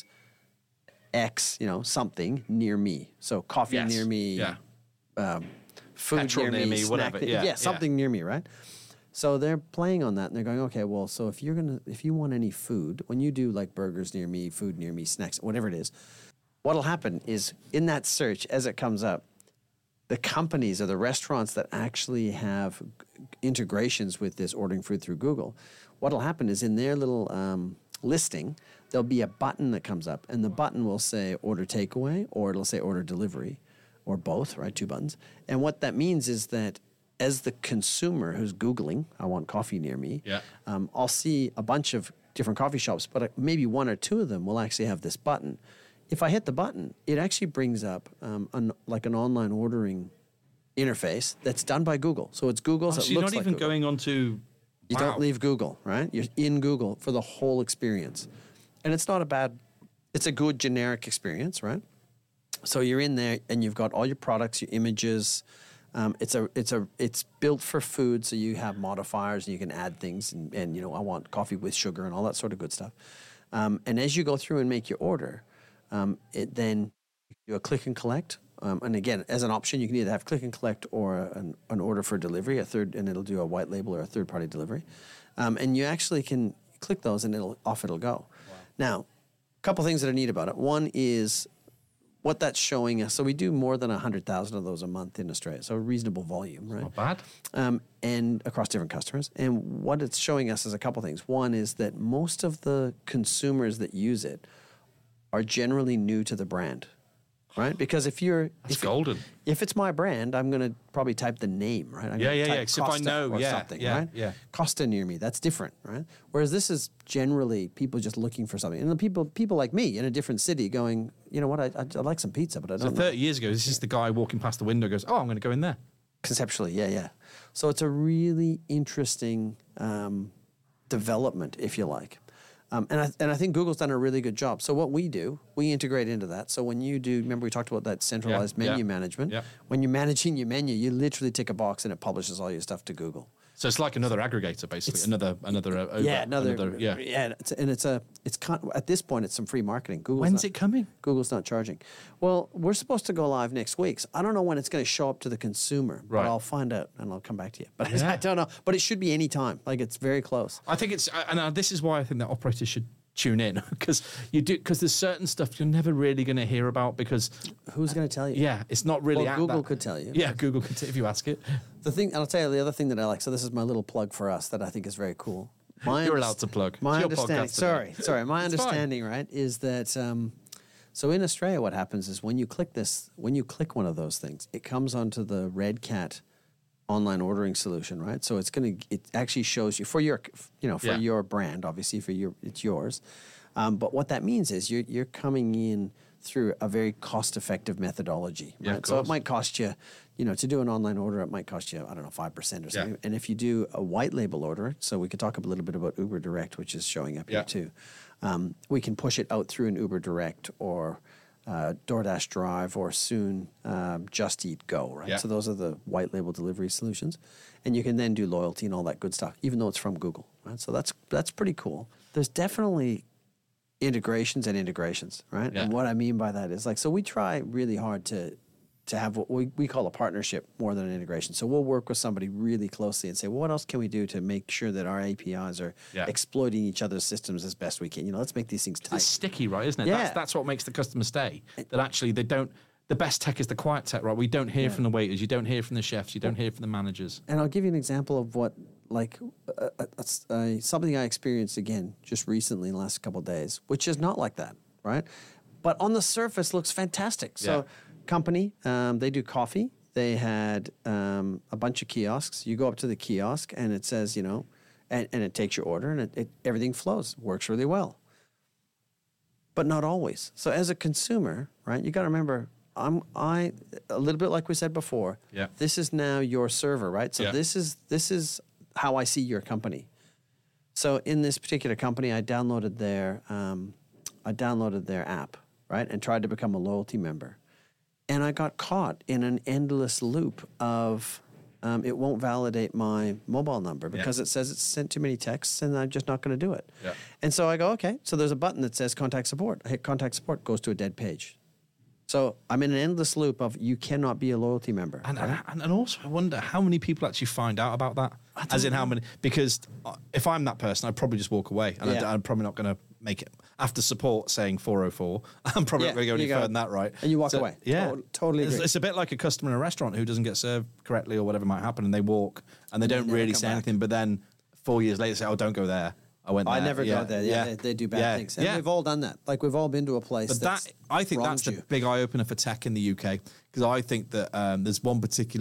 X, you know, something near me. So coffee Yes. near me, Yeah. um, food Petrol near, near me, me, snack whatever. near- Yeah, yeah. something near me, right? So they're playing on that, and they're going, okay, well, so if you're gonna, if you want any food, when you do like burgers near me, food near me, snacks, whatever it is, what'll happen is in that search, as it comes up, the companies or the restaurants that actually have g- integrations with this ordering food through Google, what'll happen is in their little um, listing, there'll be a button that comes up, and the button will say order takeaway, or it'll say order delivery, or both, right? Two buttons. And what that means is that as the consumer who's Googling, I want coffee near me, Yeah. um, I'll see a bunch of different coffee shops, but uh, maybe one or two of them will actually have this button. If I hit the button, it actually brings up um, an, like an online ordering interface that's done by Google. So it's Google's. Oh, it so you're looks not like even Google. going on to... You Wow. don't leave Google, right? You're in Google for the whole experience. And it's not a bad, it's a good generic experience, right? So you're in there and you've got all your products, your images. Um, it's a, it's a, it's built for food, so you have modifiers and you can add things. And, and you know, I want coffee with sugar and all that sort of good stuff. Um, and as you go through and make your order, um, it then you do a click and collect. Um, and again, as an option, you can either have click and collect or an, an order for delivery, a third, and it'll do a white label or a third party delivery. Um, and you actually can click those and it'll off it'll go. Wow. Now, a couple things that are neat about it. One is what that's showing us. So we do more than one hundred thousand of those a month in Australia. So a reasonable volume, right? Not bad. Um, and across different customers. And what it's showing us is a couple things. One is that most of the consumers that use it are generally new to the brand. Right, because if you're That's if golden. If it's my brand, I'm going to probably type the name, right? I'm Yeah, gonna yeah, type yeah, 'cause if I Costa know, or yeah, something, yeah, right? yeah. Costa near me, that's different, right? Whereas this is generally people just looking for something, and the people people like me in a different city going, you know what, I, I, I like some pizza, but I So don't know. thirty years ago, this is the guy walking past the window goes, oh, I'm going to go in there. Conceptually, yeah, yeah. So it's a really interesting um, development, if you like. Um, and I and I think Google's done a really good job. So what we do, we integrate into that. So when you do, remember we talked about that centralized Yeah, menu yeah, management. yeah. When you're managing your menu, you literally tick a box and it publishes all your stuff to Google. So it's like another aggregator, basically. It's- another, another, uh, Uber, yeah, another, yeah. yeah. It's, and it's a, it's con- at this point, it's some free marketing. Google's When's not, it coming? Google's not charging. Well, we're supposed to go live next week. So I don't know when it's going to show up to the consumer, Right. but I'll find out and I'll come back to you. But Yeah. I don't know. But it should be any time. Like it's very close. I think it's, and uh, this is why I think that operators should tune in because you do because there's certain stuff you're never really going to hear about because Who's going to tell you? yeah, it's not really. Well, at Google that- could tell you. Yeah, Google could t- if you ask it. The thing, and I'll tell you the other thing that I like. So this is my little plug for us that I think is very cool. My You're underst- allowed to plug. My It's your understanding. podcast Sorry, today. sorry. My It's fine. understanding, right, is that. Um, so in Australia, what happens is when you click this, when you click one of those things, it comes onto the Red Cat online ordering solution, right? So it's gonna, it actually shows you for your, you know, for Yeah. your brand, obviously for your, it's yours. Um, but what that means is you're you're coming in through a very cost-effective methodology, Yeah, right? of So it course. might cost you, you know, to do an online order, it might cost you, I don't know, five percent or Yeah. something. And if you do a white label order, so we could talk a little bit about Uber Direct, which is showing up Yeah. here too. Um, we can push it out through an Uber Direct or uh, DoorDash Drive or soon um, Just Eat Go, right? Yeah. So those are the white label delivery solutions. And you can then do loyalty and all that good stuff, even though it's from Google, right? So that's that's pretty cool. There's definitely integrations and integrations, right? Yeah. And what I mean by that is like, so we try really hard to to have what we, we call a partnership more than an integration. So we'll work with somebody really closely and say, well, what else can we do to make sure that our A P Is are Yeah. exploiting each other's systems as best we can? You know, let's make these things tight. It's sticky, right? Isn't it? Yeah. That's, that's what makes the customer stay. That actually they don't. The best tech is the quiet tech, right? We don't hear from the waiters, you don't hear from the chefs, you don't hear from the managers. And I'll give you an example of what, like, uh, uh, uh, something I experienced again just recently in the last couple of days, which is not like that, right? But on the surface looks fantastic. So, Yeah. company, um, they do coffee. They had um, a bunch of kiosks. You go up to the kiosk and it says, you know, and, and it takes your order and it, it everything flows, works really well. But not always. So as a consumer, right, you got to remember, I'm I a little bit like we said before. Yeah. This is now your server, right? So Yeah. this is this is how I see your company. So in this particular company, I downloaded their um, I downloaded their app, right, and tried to become a loyalty member, and I got caught in an endless loop of um, it won't validate my mobile number because it says it's sent too many texts, and I'm just not going to do it. Yeah. And so I go, okay. So there's a button that says contact support. I hit contact support, goes to a dead page. So I'm in an endless loop of you cannot be a loyalty member. And, right? and and also, I wonder how many people actually find out about that. As in, how many? Because uh, if I'm that person, I'd probably just walk away, and Yeah. I, I'm probably not going to make it after support saying four oh four. I'm probably Yeah, not going to go any you go- further than that, right? and you walk So, away. Yeah, To- totally It's, agree. it's a bit like a customer in a restaurant who doesn't get served correctly or whatever might happen, and they walk and they don't never really come say back. anything, but then four years later say, "Oh, don't go there." I went. I there. never yeah. go there. Yeah, They, they do bad yeah. things. And yeah. we've all done that. Like we've all been to a place But that's that I think that's wronged the you. big eye opener for tech in the U K because I think that um, there's one particular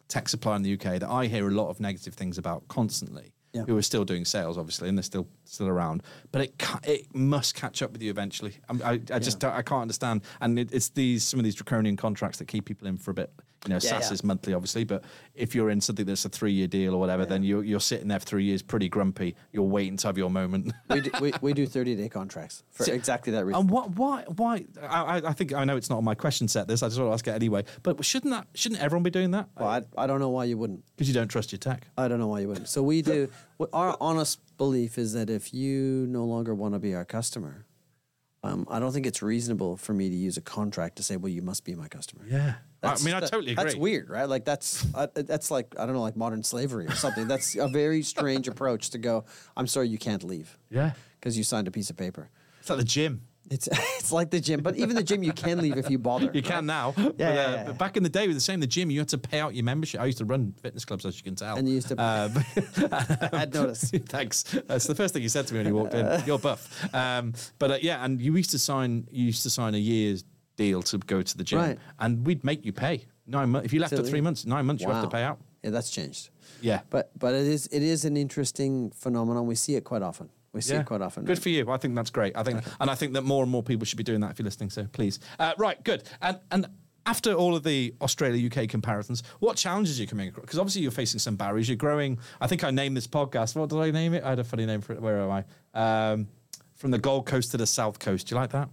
tech supplier in the U K that I hear a lot of negative things about constantly. Yeah. Who are still doing sales, obviously, and they're still still around. But it ca- it must catch up with you eventually. I, I, I just don't, I can't understand. And it, it's these some of these draconian contracts that keep people in for a bit. You know, Yeah, SaaS yeah. is monthly, obviously, but if you're in something that's a three-year deal or whatever, then you're you're sitting there for three years, pretty grumpy. You're waiting to have your moment. we, do, we we do thirty-day contracts for exactly that reason. And what? Why? Why? I, I think I know it's not on my question set. This I just want to ask it anyway. But shouldn't that? Shouldn't everyone be doing that? Well, I, I don't know why you wouldn't. Because you don't trust your tech. I don't know why you wouldn't. So we do. what our honest belief is that if you no longer want to be our customer, um, I don't think it's reasonable for me to use a contract to say, "Well, you must be my customer." Yeah. That's, I mean, I that- totally agree. That's weird, right? Like that's uh, that's like I don't know, like modern slavery or something. That's a very strange approach to go. I'm sorry, you can't leave Yeah. because you signed a piece of paper. It's like the gym. It's it's like the gym, but even the gym, you can leave if you bother. You can right? now. Yeah, but, yeah, uh, yeah. but back in the day, with the same, the gym, you had to pay out your membership. I used to run fitness clubs, as you can tell. And you used to- Uh, I'd noticed. Thanks. That's the first thing you said to me when you walked in. You're buff. Um, but uh, yeah, and you used to sign. You used to sign a year's deal to go to the gym, Right. and we'd make you pay nine months. If you left To at three leave. months, nine months, you have to Wow. pay out. Yeah, that's changed. Yeah. But but it is it is an interesting phenomenon. We see it quite often. We see it quite often. Good for you. I think that's great. I think, and I think that more and more people should be doing that if you're listening. So please, uh, right, good. And and after all of the Australia U K comparisons, what challenges are you coming across? Because obviously you're facing some barriers. You're growing. I think I named this podcast. What did I name it? I had a funny name for it. Where am I? Um, from the Gold Coast to the South Coast. Do you like that?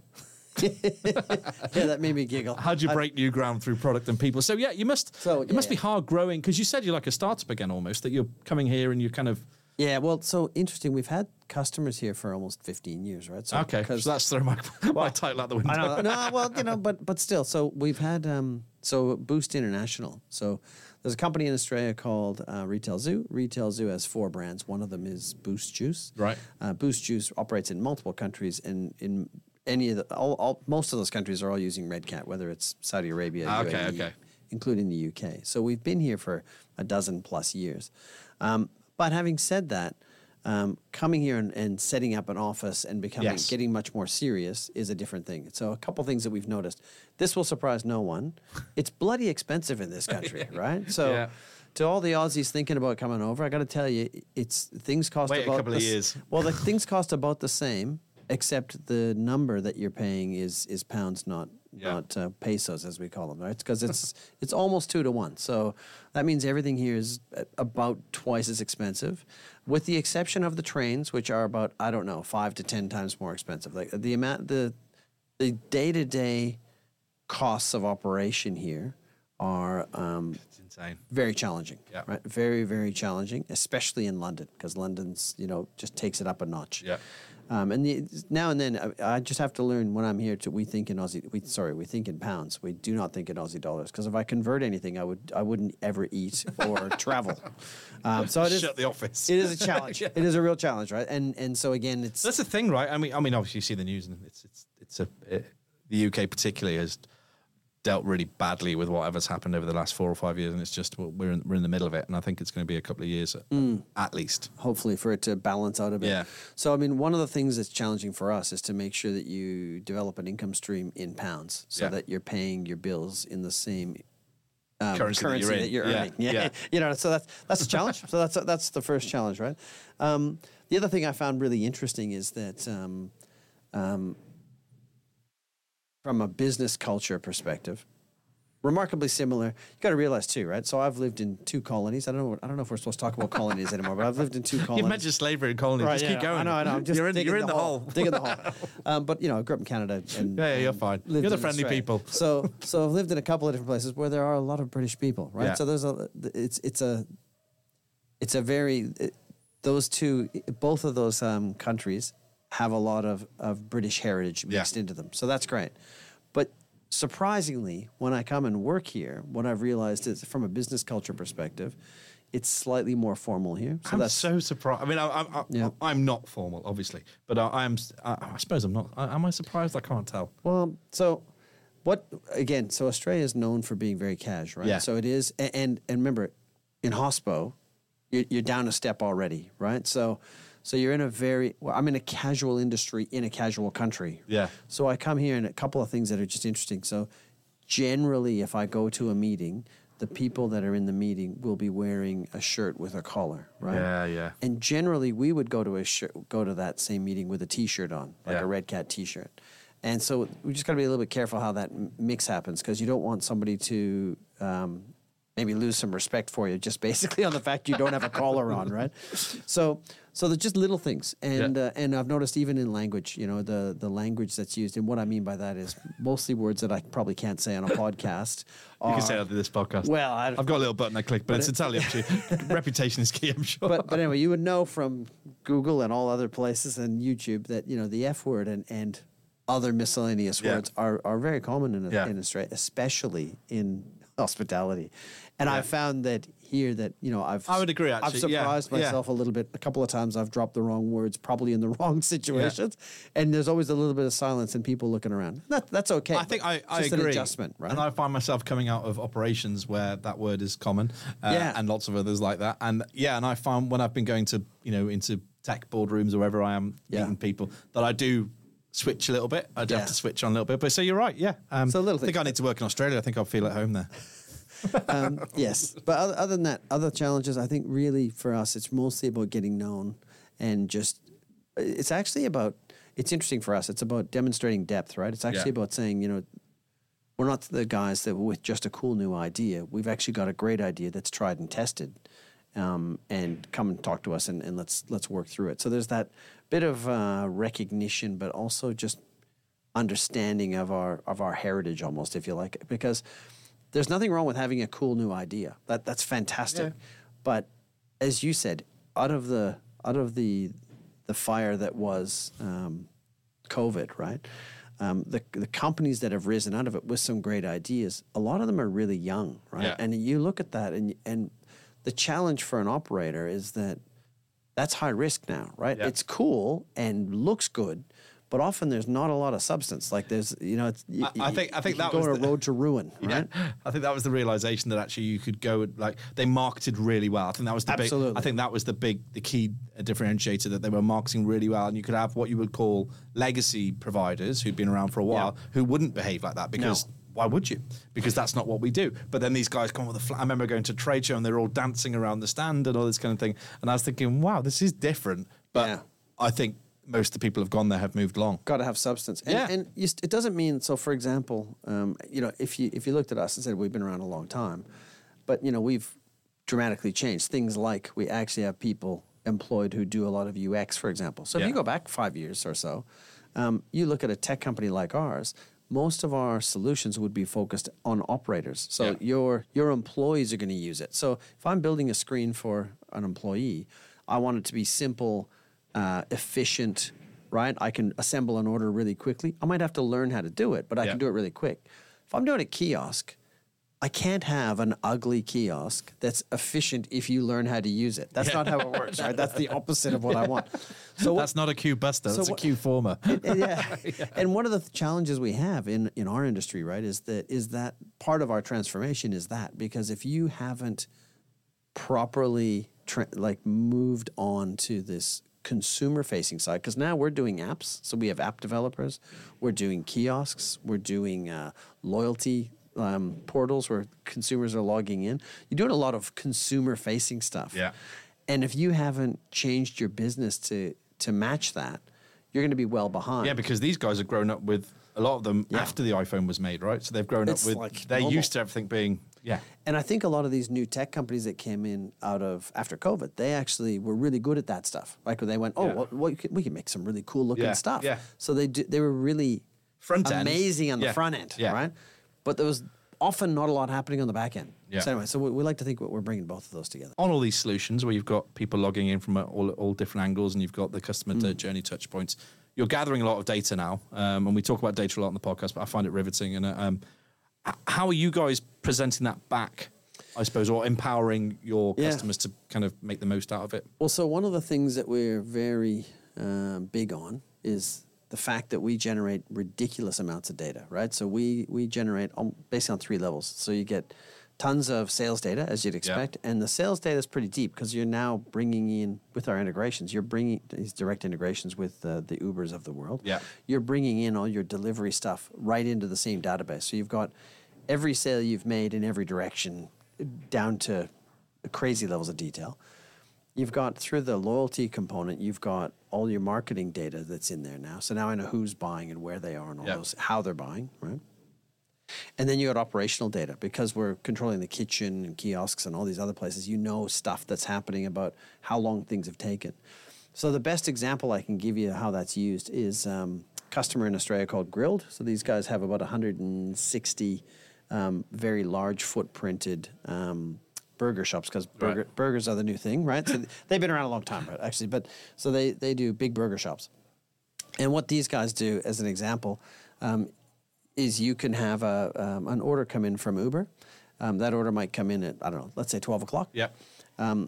Yeah, that made me giggle. How do you I- break new ground through product and people? So yeah, you must. So, it yeah, must be yeah. hard growing because you said you're like a startup again almost. That you're coming here and you're kind of. Yeah, well, so interesting. We've had customers here for almost fifteen years, right? So, Okay, so that's throwing my, my title out the window. I know. No, well, you know, but but still. So we've had um, so Boost International. So there's a company in Australia called uh, Retail Zoo. Retail Zoo has four brands. One of them is Boost Juice. Right. Uh, Boost Juice operates in multiple countries, and in any of the all, all most of those countries are all using Red Cat, whether it's Saudi Arabia, Ah, okay, U A E, okay. including the U K. So we've been here for a dozen plus years. Um, but having said that, um, coming here and, and setting up an office and becoming Yes. getting much more serious is a different thing. So a couple things that we've noticed. This will surprise no one. It's bloody expensive in this country, right? So Yeah. to all the Aussies thinking about coming over, I got to tell you, it's things cost Wait a about couple of the s- years. Well, the things cost about the same, except the number that you're paying is is pounds, not Yeah. not uh, pesos as we call them, right? Because it's it's almost two to one. So that means everything here is a- about twice as expensive, with the exception of the trains, which are about I don't know five to ten times more expensive. Like the amount the the day to day costs of operation here are um, It's insane. very challenging. Yeah. Right. Very very challenging, especially in London, because London's you know just takes it up a notch. Yeah. Um, and the, now and then, I, I just have to learn when I'm here to we think in Aussie. We sorry, we think in pounds. We do not think in Aussie dollars because if I convert anything, I would I wouldn't ever eat or travel. Um, so it is. Shut the office. It is a challenge. It is a real challenge, right? And and so again, it's That's the thing, right? I mean, I mean, obviously you see the news, and it's it's it's a it, the U K particularly has dealt really badly with whatever's happened over the last four or five years, and it's just well, we're in, we're in the middle of it, and I think it's going to be a couple of years at, at least. hopefully for it to balance out a bit. Yeah. So I mean, one of the things that's challenging for us is to make sure that you develop an income stream in pounds, so Yeah. that you're paying your bills in the same um, Currency that you're in. that you're Yeah, earning. Yeah. yeah. You know, so that's that's a challenge. so that's that's the first challenge, right? Um, the other thing I found really interesting is that um, um, from a business culture perspective, remarkably similar. You got to realize too, right? So I've lived in two colonies. I don't know. I don't know if we're supposed to talk about colonies anymore, but I've lived in two colonies. You mentioned slavery and colonies. Right, just yeah, keep going. I know, I know. I'm just you're in, digging you're in the, hole. digging the hole. Um, but you know, I grew up in Canada, and Yeah, yeah, you're and fine. lived You're the in friendly Australia. people. So, so I've lived in a couple of different places where there are a lot of British people, right? Yeah. So there's a, it's it's a, it's a very, it, those two, both of those um, countries have a lot of of British heritage mixed Yeah. into them. So that's great, but. Surprisingly, when I come and work here, what I've realized is from a business culture perspective, it's slightly more formal here. So I'm that's so surprised. I mean, I, I, I, Yeah. I'm not formal, obviously, but I, I am. I, I suppose I'm not. I, am I surprised? I can't tell. Well, so what again? So Australia is known for being very cash, right? Yeah. So it is, a- and and remember, in hospo, you're, you're down a step already, right? So, so you're in a very. Well, I'm in a casual industry in a casual country. Yeah. So I come here and a couple of things that are just interesting. So, generally, if I go to a meeting, the people that are in the meeting will be wearing a shirt with a collar, right? Yeah, yeah. And generally, we would go to a shirt, go to that same meeting with a T-shirt on, like Yeah. a Red Cat T-shirt. And so we just got to be a little bit careful how that m- mix happens, because you don't want somebody to um, maybe lose some respect for you just basically on the fact you don't have a collar on, right? So, so they're just little things, and Yeah. uh, and I've noticed even in language, you know, the the language that's used, and what I mean by that is mostly words that I probably can't say on a podcast. You can are- say that to this podcast. Well, I, I've got a little button I click, but, But it's it- entirely up to you. Reputation is key, I'm sure. but but anyway, you would know from Google and all other places and YouTube that, you know, the F word and, and other miscellaneous Yeah. words are, are very common in, Yeah. in Australia, especially in hospitality. And Yeah. I've found that here that, you know, I've I would agree, I've actually. Yeah, surprised yeah. myself a little bit. A couple of times I've dropped the wrong words, probably in the wrong situations, and there's always a little bit of silence and people looking around. That that's okay. I think I, It's I just agree. an adjustment, right? And I find myself coming out of operations where that word is common, uh, Yeah. and lots of others like that. And yeah, and I find when I've been going to, you know, into tech boardrooms or wherever I am Yeah. meeting people, that I do switch a little bit. I do Yeah. have to switch on a little bit. But so you're right, yeah. Um, So little I think things. I need to work in Australia. I think I'll feel at home there. um, yes, but other, other than that, other challenges, I think really for us, it's mostly about getting known and just, it's actually about, it's interesting for us. It's about demonstrating depth, right? It's actually Yeah. about saying, you know, we're not the guys that with just a cool new idea. We've actually got a great idea that's tried and tested, um, and come and talk to us and, and let's let's work through it. So there's that bit of uh, recognition, but also just understanding of our of our heritage, almost, if you like, because there's nothing wrong with having a cool new idea. That that's fantastic. Yeah. But as you said, out of the out of the the fire that was um, COVID, right? Um, the the companies that have risen out of it with some great ideas, a lot of them are really young, right? Yeah. And you look at that, and and the challenge for an operator is that that's high risk now, right? Yeah. It's cool and looks good, but often there's not a lot of substance. Like there's, you know, it's, y- I- I think- I you think can that go was on a the- road to ruin, right? Yeah. I think that was the realization that actually you could go with, like, they marketed really well. I think that was the Absolutely. big, I think that was the big, the key differentiator, that they were marketing really well, and you could have what you would call legacy providers who'd been around for a while Yeah. who wouldn't behave like that, because No. why would you? Because that's not what we do. But then these guys come with a flat. I remember going to a trade show and they're all dancing around the stand and all this kind of thing. And I was thinking, wow, this is different. But Yeah. I think most of the people who've gone there have moved along. Got to have substance, and, Yeah. and you, st- it doesn't mean. So, for example, um, you know, if you if you looked at us and said we've been around a long time, but you know we've dramatically changed things. Like we actually have people employed who do a lot of U X, for example. So if Yeah. you go back five years or so, um, you look at a tech company like ours. Most of our solutions would be focused on operators. So Yeah. your your employees are going to use it. So if I'm building a screen for an employee, I want it to be simple, uh, efficient, right? I can assemble an order really quickly. I might have to learn how to do it, but I Yeah. can do it really quick. If I'm doing a kiosk, I can't have an ugly kiosk that's efficient if you learn how to use it. That's not how it works, right? That's the opposite of what I want. So what- That's not a queue buster, so that's what- a queue former. and yeah. And one of the th- challenges we have in, in our industry, right, is that is that part of our transformation is that because if you haven't properly tra- like moved on to this consumer facing side, because now we're doing apps, so we have app developers, we're doing kiosks, we're doing uh, loyalty um, portals where consumers are logging in. You're doing a lot of consumer facing stuff. Yeah. And if you haven't changed your business to to match that, you're going to be well behind. Yeah, because these guys have grown up with a lot of them Yeah. after the iPhone was made, right? So they've grown It's up with, like they're normal. used to everything being, yeah. And I think a lot of these new tech companies that came in out of after COVID, they actually were really good at that stuff. Like when they went, oh, Yeah. well, well, you can, we can make some really cool looking Yeah, stuff. yeah. So they do, they were really Front end. amazing on the Yeah, front end, yeah. right? But there was often not a lot happening on the back end. Yeah. So anyway, so we, we like to think we're bringing both of those together. On all these solutions where you've got people logging in from all, all different angles and you've got the customer Mm. to journey touch points, you're gathering a lot of data now. Um, and we talk about data a lot on the podcast, but I find it riveting. And uh, um, h- how are you guys presenting that back, I suppose, or empowering your Yeah. customers to kind of make the most out of it? Well, so one of the things that we're very um, big on is the fact that we generate ridiculous amounts of data, right? So we we generate on, basically on three levels. So you get tons of sales data, as you'd expect, and the sales data is pretty deep because you're now bringing in, with our integrations, you're bringing these direct integrations with uh, the Ubers of the world. Yeah. You're bringing in all your delivery stuff right into the same database. So you've got every sale you've made in every direction down to crazy levels of detail. You've got, through the loyalty component, you've got all your marketing data that's in there now. So now I know who's buying and where they are and all Yep. those, how they're buying, right? And then you got operational data, because we're controlling the kitchen and kiosks and all these other places. You know stuff that's happening about how long things have taken. So the best example I can give you how that's used is um, a customer in Australia called Grilled. So these guys have about one hundred sixty um, very large footprinted um, burger shops, because burger, Right. burgers are the new thing, right? So they've been around a long time, right, actually. But so they, they do big burger shops. And what these guys do, as an example, um, is you can have a um, an order come in from Uber. Um, that order might come in at, I don't know, let's say twelve o'clock. Yeah. Um,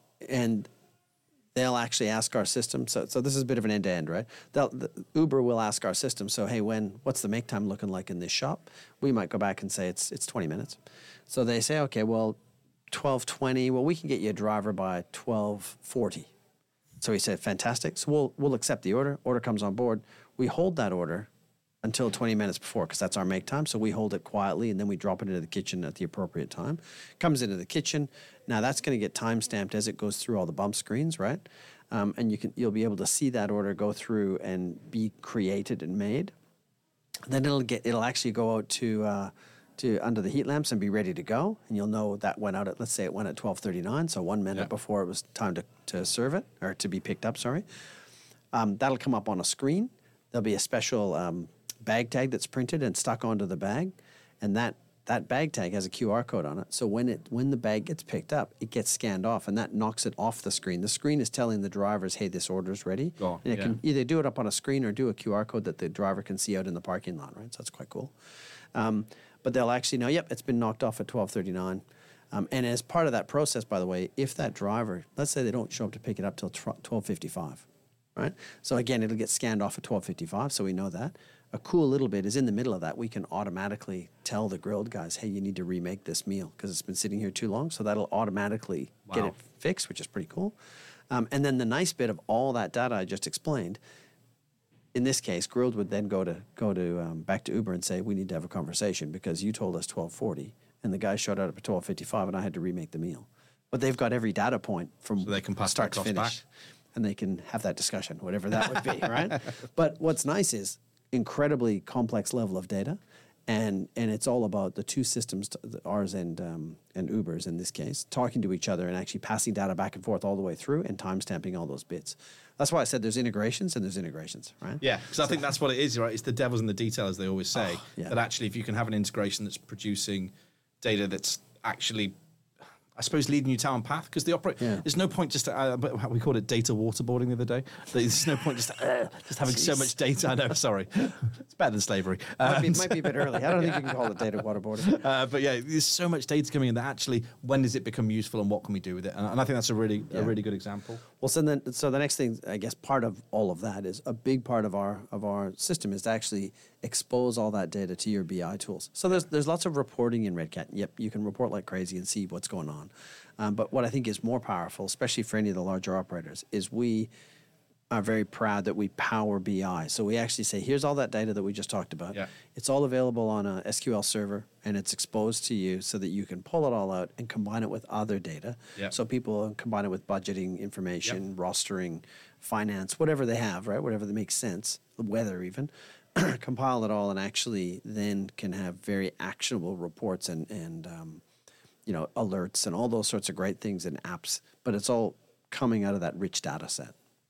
and they'll actually ask our system. So, so this is a bit of an end to end, right? They'll, the, Uber will ask our system. So, hey, when what's the make time looking like in this shop? We might go back and say it's it's twenty minutes. So they say, okay, well, twelve twenty. Well, we can get you a driver by twelve forty. So we say, fantastic. So we'll we'll accept the order. Order comes on board. We hold that order until twenty minutes before, because that's our make time. So we hold it quietly, and then we drop it into the kitchen at the appropriate time. Comes into the kitchen. Now that's going to get time stamped as it goes through all the bump screens, right? Um, and you can you'll be able to see that order go through and be created and made. Then it'll get it'll actually go out to uh, to under the heat lamps and be ready to go. And you'll know that went out at, let's say it went at twelve thirty-nine, so one minute Yeah. before it was time to, to serve it, or to be picked up, sorry. Um, that'll come up on a screen. There'll be a special um, bag tag that's printed and stuck onto the bag, and that that bag tag has a Q R code on it. So when it when the bag gets picked up, it gets scanned off, and that knocks it off the screen. The screen is telling the drivers, hey, this order's ready. Go on, and it yeah. can either do it up on a screen or do a Q R code that the driver can see out in the parking lot, right? So that's quite cool. Um, but they'll actually know, yep, it's been knocked off at twelve thirty-nine. Um, and as part of that process, by the way, if that driver, let's say they don't show up to pick it up till twelve fifty-five, right? So again, it'll get scanned off at twelve fifty-five, so we know that. A cool little bit is in the middle of that, we can automatically tell the Grilled guys, hey, you need to remake this meal because it's been sitting here too long. So that'll automatically get Wow. it fixed, which is pretty cool. Um, and then the nice bit of all that data I just explained, in this case, Grilled would then go to go to um, back to Uber and say, we need to have a conversation because you told us twelve forty, and the guy showed up at twelve fifty-five, and I had to remake the meal. But they've got every data point from So they can pass start that to cost finish, back. and they can have that discussion, whatever that would be, right? But what's nice is incredibly complex level of data, and and it's all about the two systems, t- ours and um, and Uber's in this case, talking to each other and actually passing data back and forth all the way through and timestamping all those bits. That's why I said there's integrations and there's integrations, right? Yeah, because I think that's what it is, right? It's the devil's in the detail, as they always say. Oh, yeah. That actually, if you can have an integration that's producing data that's actually, I suppose, leading you down path, because the operate. Yeah. There's no point just to, uh, but how we called it data waterboarding the other day. There's no point just to, uh, just having so Jeez. much data. I know, sorry, it's better than slavery. Might be, Um, might be a bit early. I don't think you can call it data waterboarding. Uh, but yeah, there's so much data coming in that actually, when does it become useful and what can we do with it? And, and I think that's a really, Yeah. a really good example. Well, so then, so the next thing, I guess, part of all of that is a big part of our of our system is to actually expose all that data to your B I tools. So there's there's lots of reporting in Red Cat. Yep, you can report like crazy and see what's going on. Um, but what I think is more powerful, especially for any of the larger operators, is we are very proud that we power B I. So we actually say, here's all that data that we just talked about. Yeah. It's all available on a S Q L server, and it's exposed to you so that you can pull it all out and combine it with other data. Yeah. So people combine it with budgeting information, rostering, finance, whatever they have, right? Whatever that makes sense, the weather even. Compile it all and actually then can have very actionable reports and, and um, you know, alerts and all those sorts of great things in apps. But it's all coming out of that rich data set.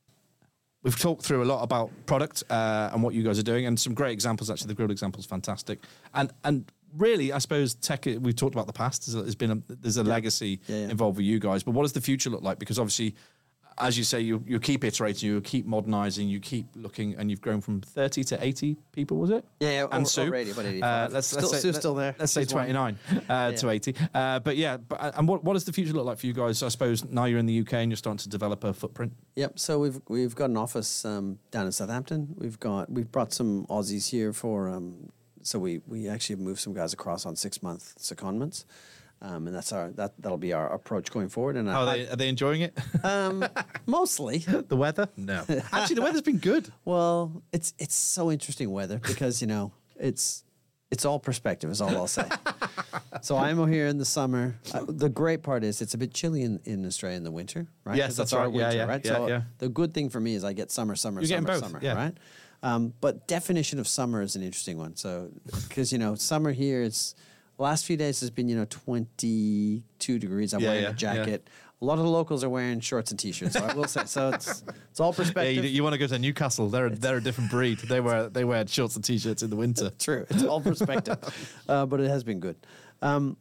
We've talked through a lot about product uh, and what you guys are doing, and some great examples. Actually, the Grilled example is fantastic. And and really, I suppose tech. We've talked about the past. There's, a, there's been a, there's a legacy Yeah, yeah. involved with you guys. But what does the future look like? Because obviously, as you say, you you keep iterating, you keep modernizing, you keep looking, and you've grown from thirty to eighty people. Was it? Yeah, yeah, And over- Sue, over eighty, about Uh, eighty-five. let's, Still- let's say, Sue's still there. Let's say She's one. twenty-nine uh, to eighty. Uh, but yeah, but, and what what does the future look like for you guys? I suppose now you're in the U K and you're starting to develop a footprint. Yep. So we've we've got an office um, down in Southampton. We've got we've brought some Aussies here for. Um, so we we actually moved some guys across on six month secondments, um, and that's our that that'll be our approach going forward. And How are I, they, are they enjoying it? um, mostly. The weather? No. Actually, the weather's been good. Well, it's it's so interesting weather because you know it's it's all perspective is all I'll say. So I'm here in the summer. Uh, the great part is it's a bit chilly in, in Australia in the winter, right? Yes, 'Cause that's our right. Yeah, winter, yeah, right? yeah, so yeah. the good thing for me is I get summer, summer, You're getting summer, both, summer, yeah. right? Um, but definition of summer is an interesting one. So, because, you know, summer here, it's the last few days has been, you know, twenty-two degrees. I'm Yeah, wearing yeah, a jacket. A lot of the locals are wearing shorts and t-shirts. So I will say, so it's it's all Yeah, perspective. you, you want to go to Newcastle? They're they're a different breed. They wear they wear shorts and t-shirts in the winter. True. It's all perspective. uh, but it has been good. Um,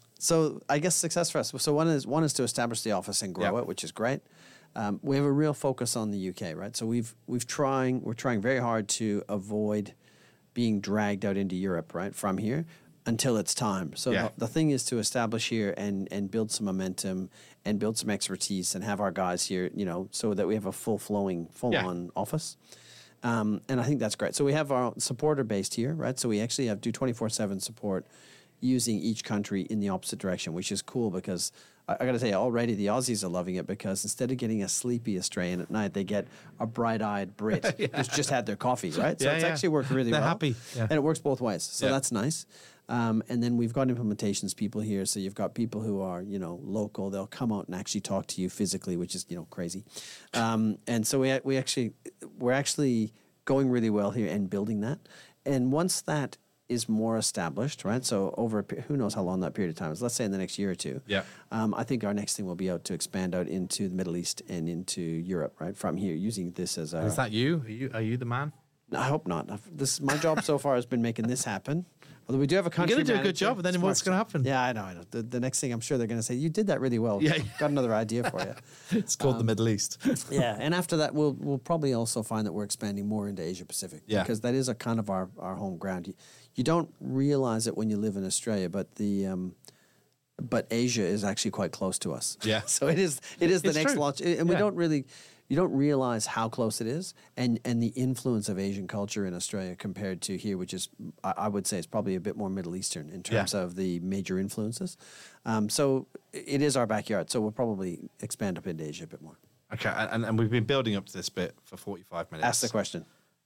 so I guess success for us. So one is one is to establish the office and grow Yeah. it, which is great. Um, we have a real focus on the U K, right? So we've we've trying we're trying very hard to avoid being dragged out into Europe, right, from here until it's time. So Yeah. the, the thing is to establish here and and build some momentum and build some expertise and have our guys here, you know, so that we have a full flowing, full Yeah. on office. Um, and I think that's great. So we have our supporter based here, right? So we actually have do twenty-four seven support using each country in the opposite direction, which is cool because I, I got to tell you, already the Aussies are loving it because instead of getting a sleepy Australian at night, they get a bright-eyed Brit who's just had their coffee, right? So Yeah, it's yeah. actually worked really They're well. happy. Yeah. And it works both ways. So Yeah. that's nice. Um, and then we've got implementations people here. So you've got people who are, you know, local. They'll come out and actually talk to you physically, which is, you know, crazy. Um, and so we we actually we're actually going really well here and building that. And once that is more established, right? So over a, pe- who knows how long that period of time is? Let's say in the next year or two. Yeah. Um, I think our next thing will be out to expand out into the Middle East and into Europe, right? From here, using this as our. Is that you? Are you are you the man? I hope not. I've- This my job so far has been making this happen. Although we do have a country You're gonna do a good manager. job, and then It's what's Mark- gonna happen? Yeah, I know. I know. The, the next thing I'm sure they're going to say, you did that really well. Yeah. Got another idea for you. It's called the Middle East. Yeah, and after that, we'll we'll probably also find that we're expanding more into Asia Pacific. Yeah. Because that is a kind of our, our home ground. You, you don't realize it when you live in Australia, but the um, but Asia is actually quite close to us. Yeah. So it is it is the It's next true. launch, and we Yeah. don't really. You don't realize how close it is, and, and the influence of Asian culture in Australia compared to here, which is, I, I would say, is probably a bit more Middle Eastern in terms Yeah. of the major influences. Um, so it is our backyard. So we'll probably expand up into Asia a bit more. Okay, and, and we've been building up to this bit for forty-five minutes. Ask the question.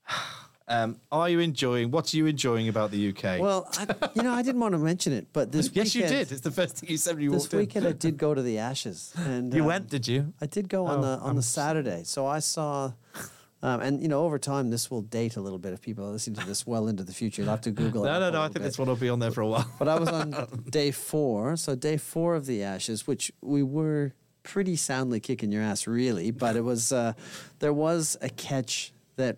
Um, are you enjoying? What are you enjoying about the U K? Well, I, you know, I didn't want to mention it, but this yes, you weekend, did. It's the first thing you said when you This walked in. weekend, I did go to the Ashes, and You um, went, did you? I did go on Oh, the on I'm the s- Saturday. So I saw, um, and you know, over time, this will date a little bit if people are listening to this well into the future. You'll have to Google it. No, up no, a no. I little think bit. this one will be on there for a while. But I was on day four, so day four of the Ashes, which we were pretty soundly kicking your ass, really. But it was uh, there was a catch that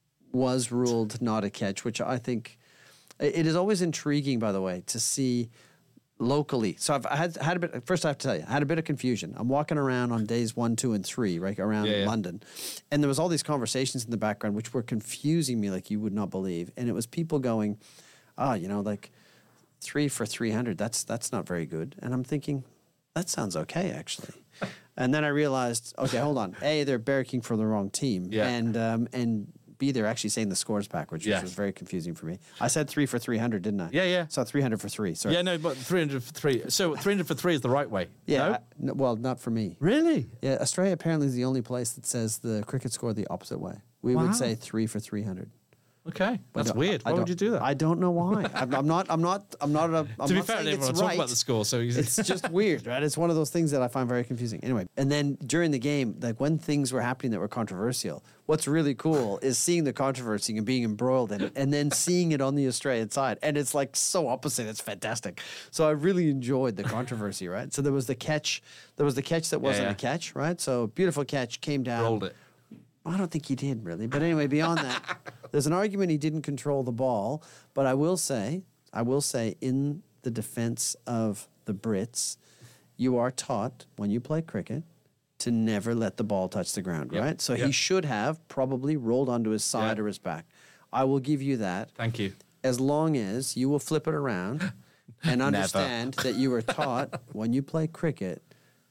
was ruled not a catch, which I think it it is always intriguing, by the way, to see locally. So I've I had had a bit. First, I have to tell you, I had a bit of confusion. I'm walking around on days one, two, and three, right around Yeah, yeah. London, and there was all these conversations in the background which were confusing me like you would not believe. And it was people going, "Ah, you know, like three for three hundred. That's that's not very good." And I'm thinking, that sounds okay, actually. And then I realized, okay, hold on. A, they're barracking for the wrong team, Yeah. and um, and B, they're actually saying the scores backwards, which Yeah. was very confusing for me. I said three for three hundred, didn't I? Yeah, yeah. So three hundred for three. Sorry. Yeah, no, but three hundred for three. So three hundred for three is the right way. Yeah. No? I- no, well, not for me. Really? Yeah, Australia apparently is the only place that says the cricket score the opposite way. We Wow. would say three for three hundred. Okay, But that's I- weird. I Why would don't- you do that? I don't know why. I'm, I'm not. I'm not. I'm not. A, I'm to be not fair, I saying didn't it's want to talk right. about the score, so you- It's just weird, right? It's one of those things that I find very confusing. Anyway, and then during the game, like when things were happening that were controversial, what's really cool is seeing the controversy and being embroiled in it, and then seeing it on the Australian side, and it's like so opposite. It's fantastic. So I really enjoyed the controversy, right? So there was the catch. There was the catch that wasn't yeah. a catch, right? So beautiful catch came down. rolled it. I don't think he did really. But anyway, beyond that, there's an argument he didn't control the ball. But I will say, I will say, in the defense of the Brits, you are taught when you play cricket to never let the ball touch the ground, Yep. right? So Yep. he should have probably rolled onto his side Yeah. or his back. I will give you that Thank you. as long as you will flip it around and understand that you were taught when you play cricket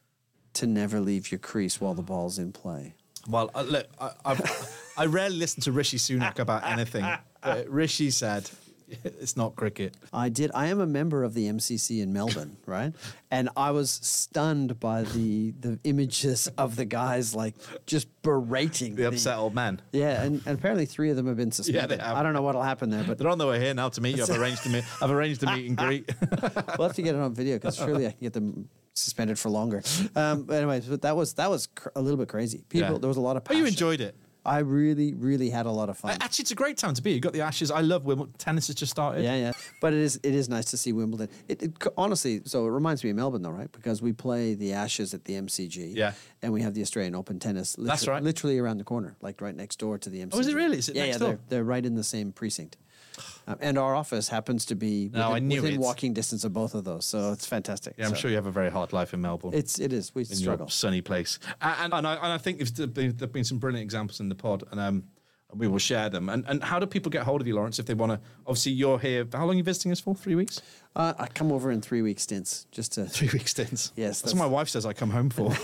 to never leave your crease while the ball's in play. Well, uh, look, I, I've, I rarely listen to Rishi Sunak about anything. But Rishi said, It's not cricket. I did. I am a member of the M C C in Melbourne, right? And I was stunned by the the images of the guys like just berating The upset old man. Yeah, and, and apparently three of them have been suspended. Yeah, they have. I don't know what'll happen there, but They're on their way here now to meet you. I've arranged to meet. I've arranged a meet and greet. we'll have to get it on video because surely I can get them suspended for longer. Um, but anyways, but that was that was cr- a little bit crazy. People, Yeah. there was a lot of Oh, passion. you enjoyed it. I really, really had a lot of fun. Actually, it's a great time to be. You got the Ashes. I love Wimbledon. Tennis has just started. Yeah, yeah. But it is it is nice to see Wimbledon. It, it honestly, so it reminds me of Melbourne though, right? Because we play the Ashes at the M C G. Yeah. And we have the Australian Open tennis. Literally, That's right. Literally around the corner, like right next door to the M C G. Oh, is it really? Is it yeah, next yeah, door? They're, they're right in the same precinct. Um, and our office happens to be within, No, I knew within it. walking distance of both of those. So it's fantastic. Yeah, I'm So sure you have a very hard life in Melbourne. It's, it is. We in struggle. your sunny place. And, and, and, I, and I think there's been, there've been some brilliant examples in the pod, and um, we will share them. And, and how do people get hold of you, Lawrence, if they want to? Obviously, you're here. How long are you visiting us for? Three weeks? Uh, I come over in three week stints just to. Three week stints. Yes, That's what my that's- wife says I come home for.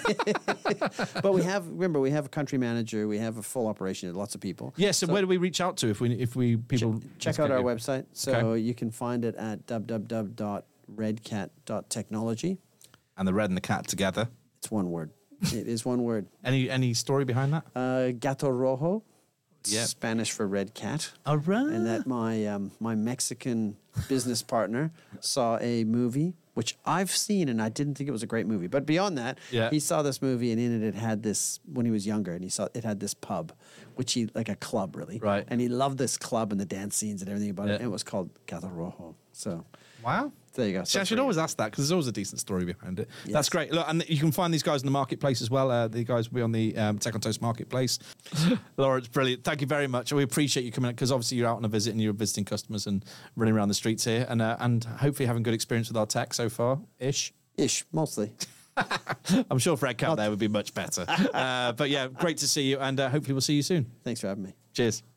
But we have, remember, we have a country manager. We have a full operation. Lots of people. yeah, so, where do we reach out to if we if we people Check let's out get our you? website. So Okay. you can find it at w w w dot redcat dot technology. And the red and the cat together. It's one word. It is one word. Any any story behind that? Uh, Gato Rojo, Yep. Spanish for red cat. All right. And that my um, my Mexican business partner saw a movie which I've seen and I didn't think it was a great movie. But beyond that, Yeah. he saw this movie and in it it had this when he was younger and he saw it had this pub, which he like a club really. Right. And he loved this club and the dance scenes and everything about Yeah. it. And it was called Gato Rojo. So Wow. there you go. See, I So should for- always ask that because there's always a decent story behind it. Yes. That's great. Look, and you can find these guys in the marketplace as well. Uh, the guys will be on the um, Tech on Toast marketplace. Lawrence, brilliant. Thank you very much. We appreciate you coming out because obviously you're out on a visit and you're visiting customers and running around the streets here and uh, and hopefully having good experience with our tech so far ish. Ish, mostly. I'm sure Fred Cap there would be much better. Uh, but yeah, great to see you and uh, hopefully we'll see you soon. Thanks for having me. Cheers.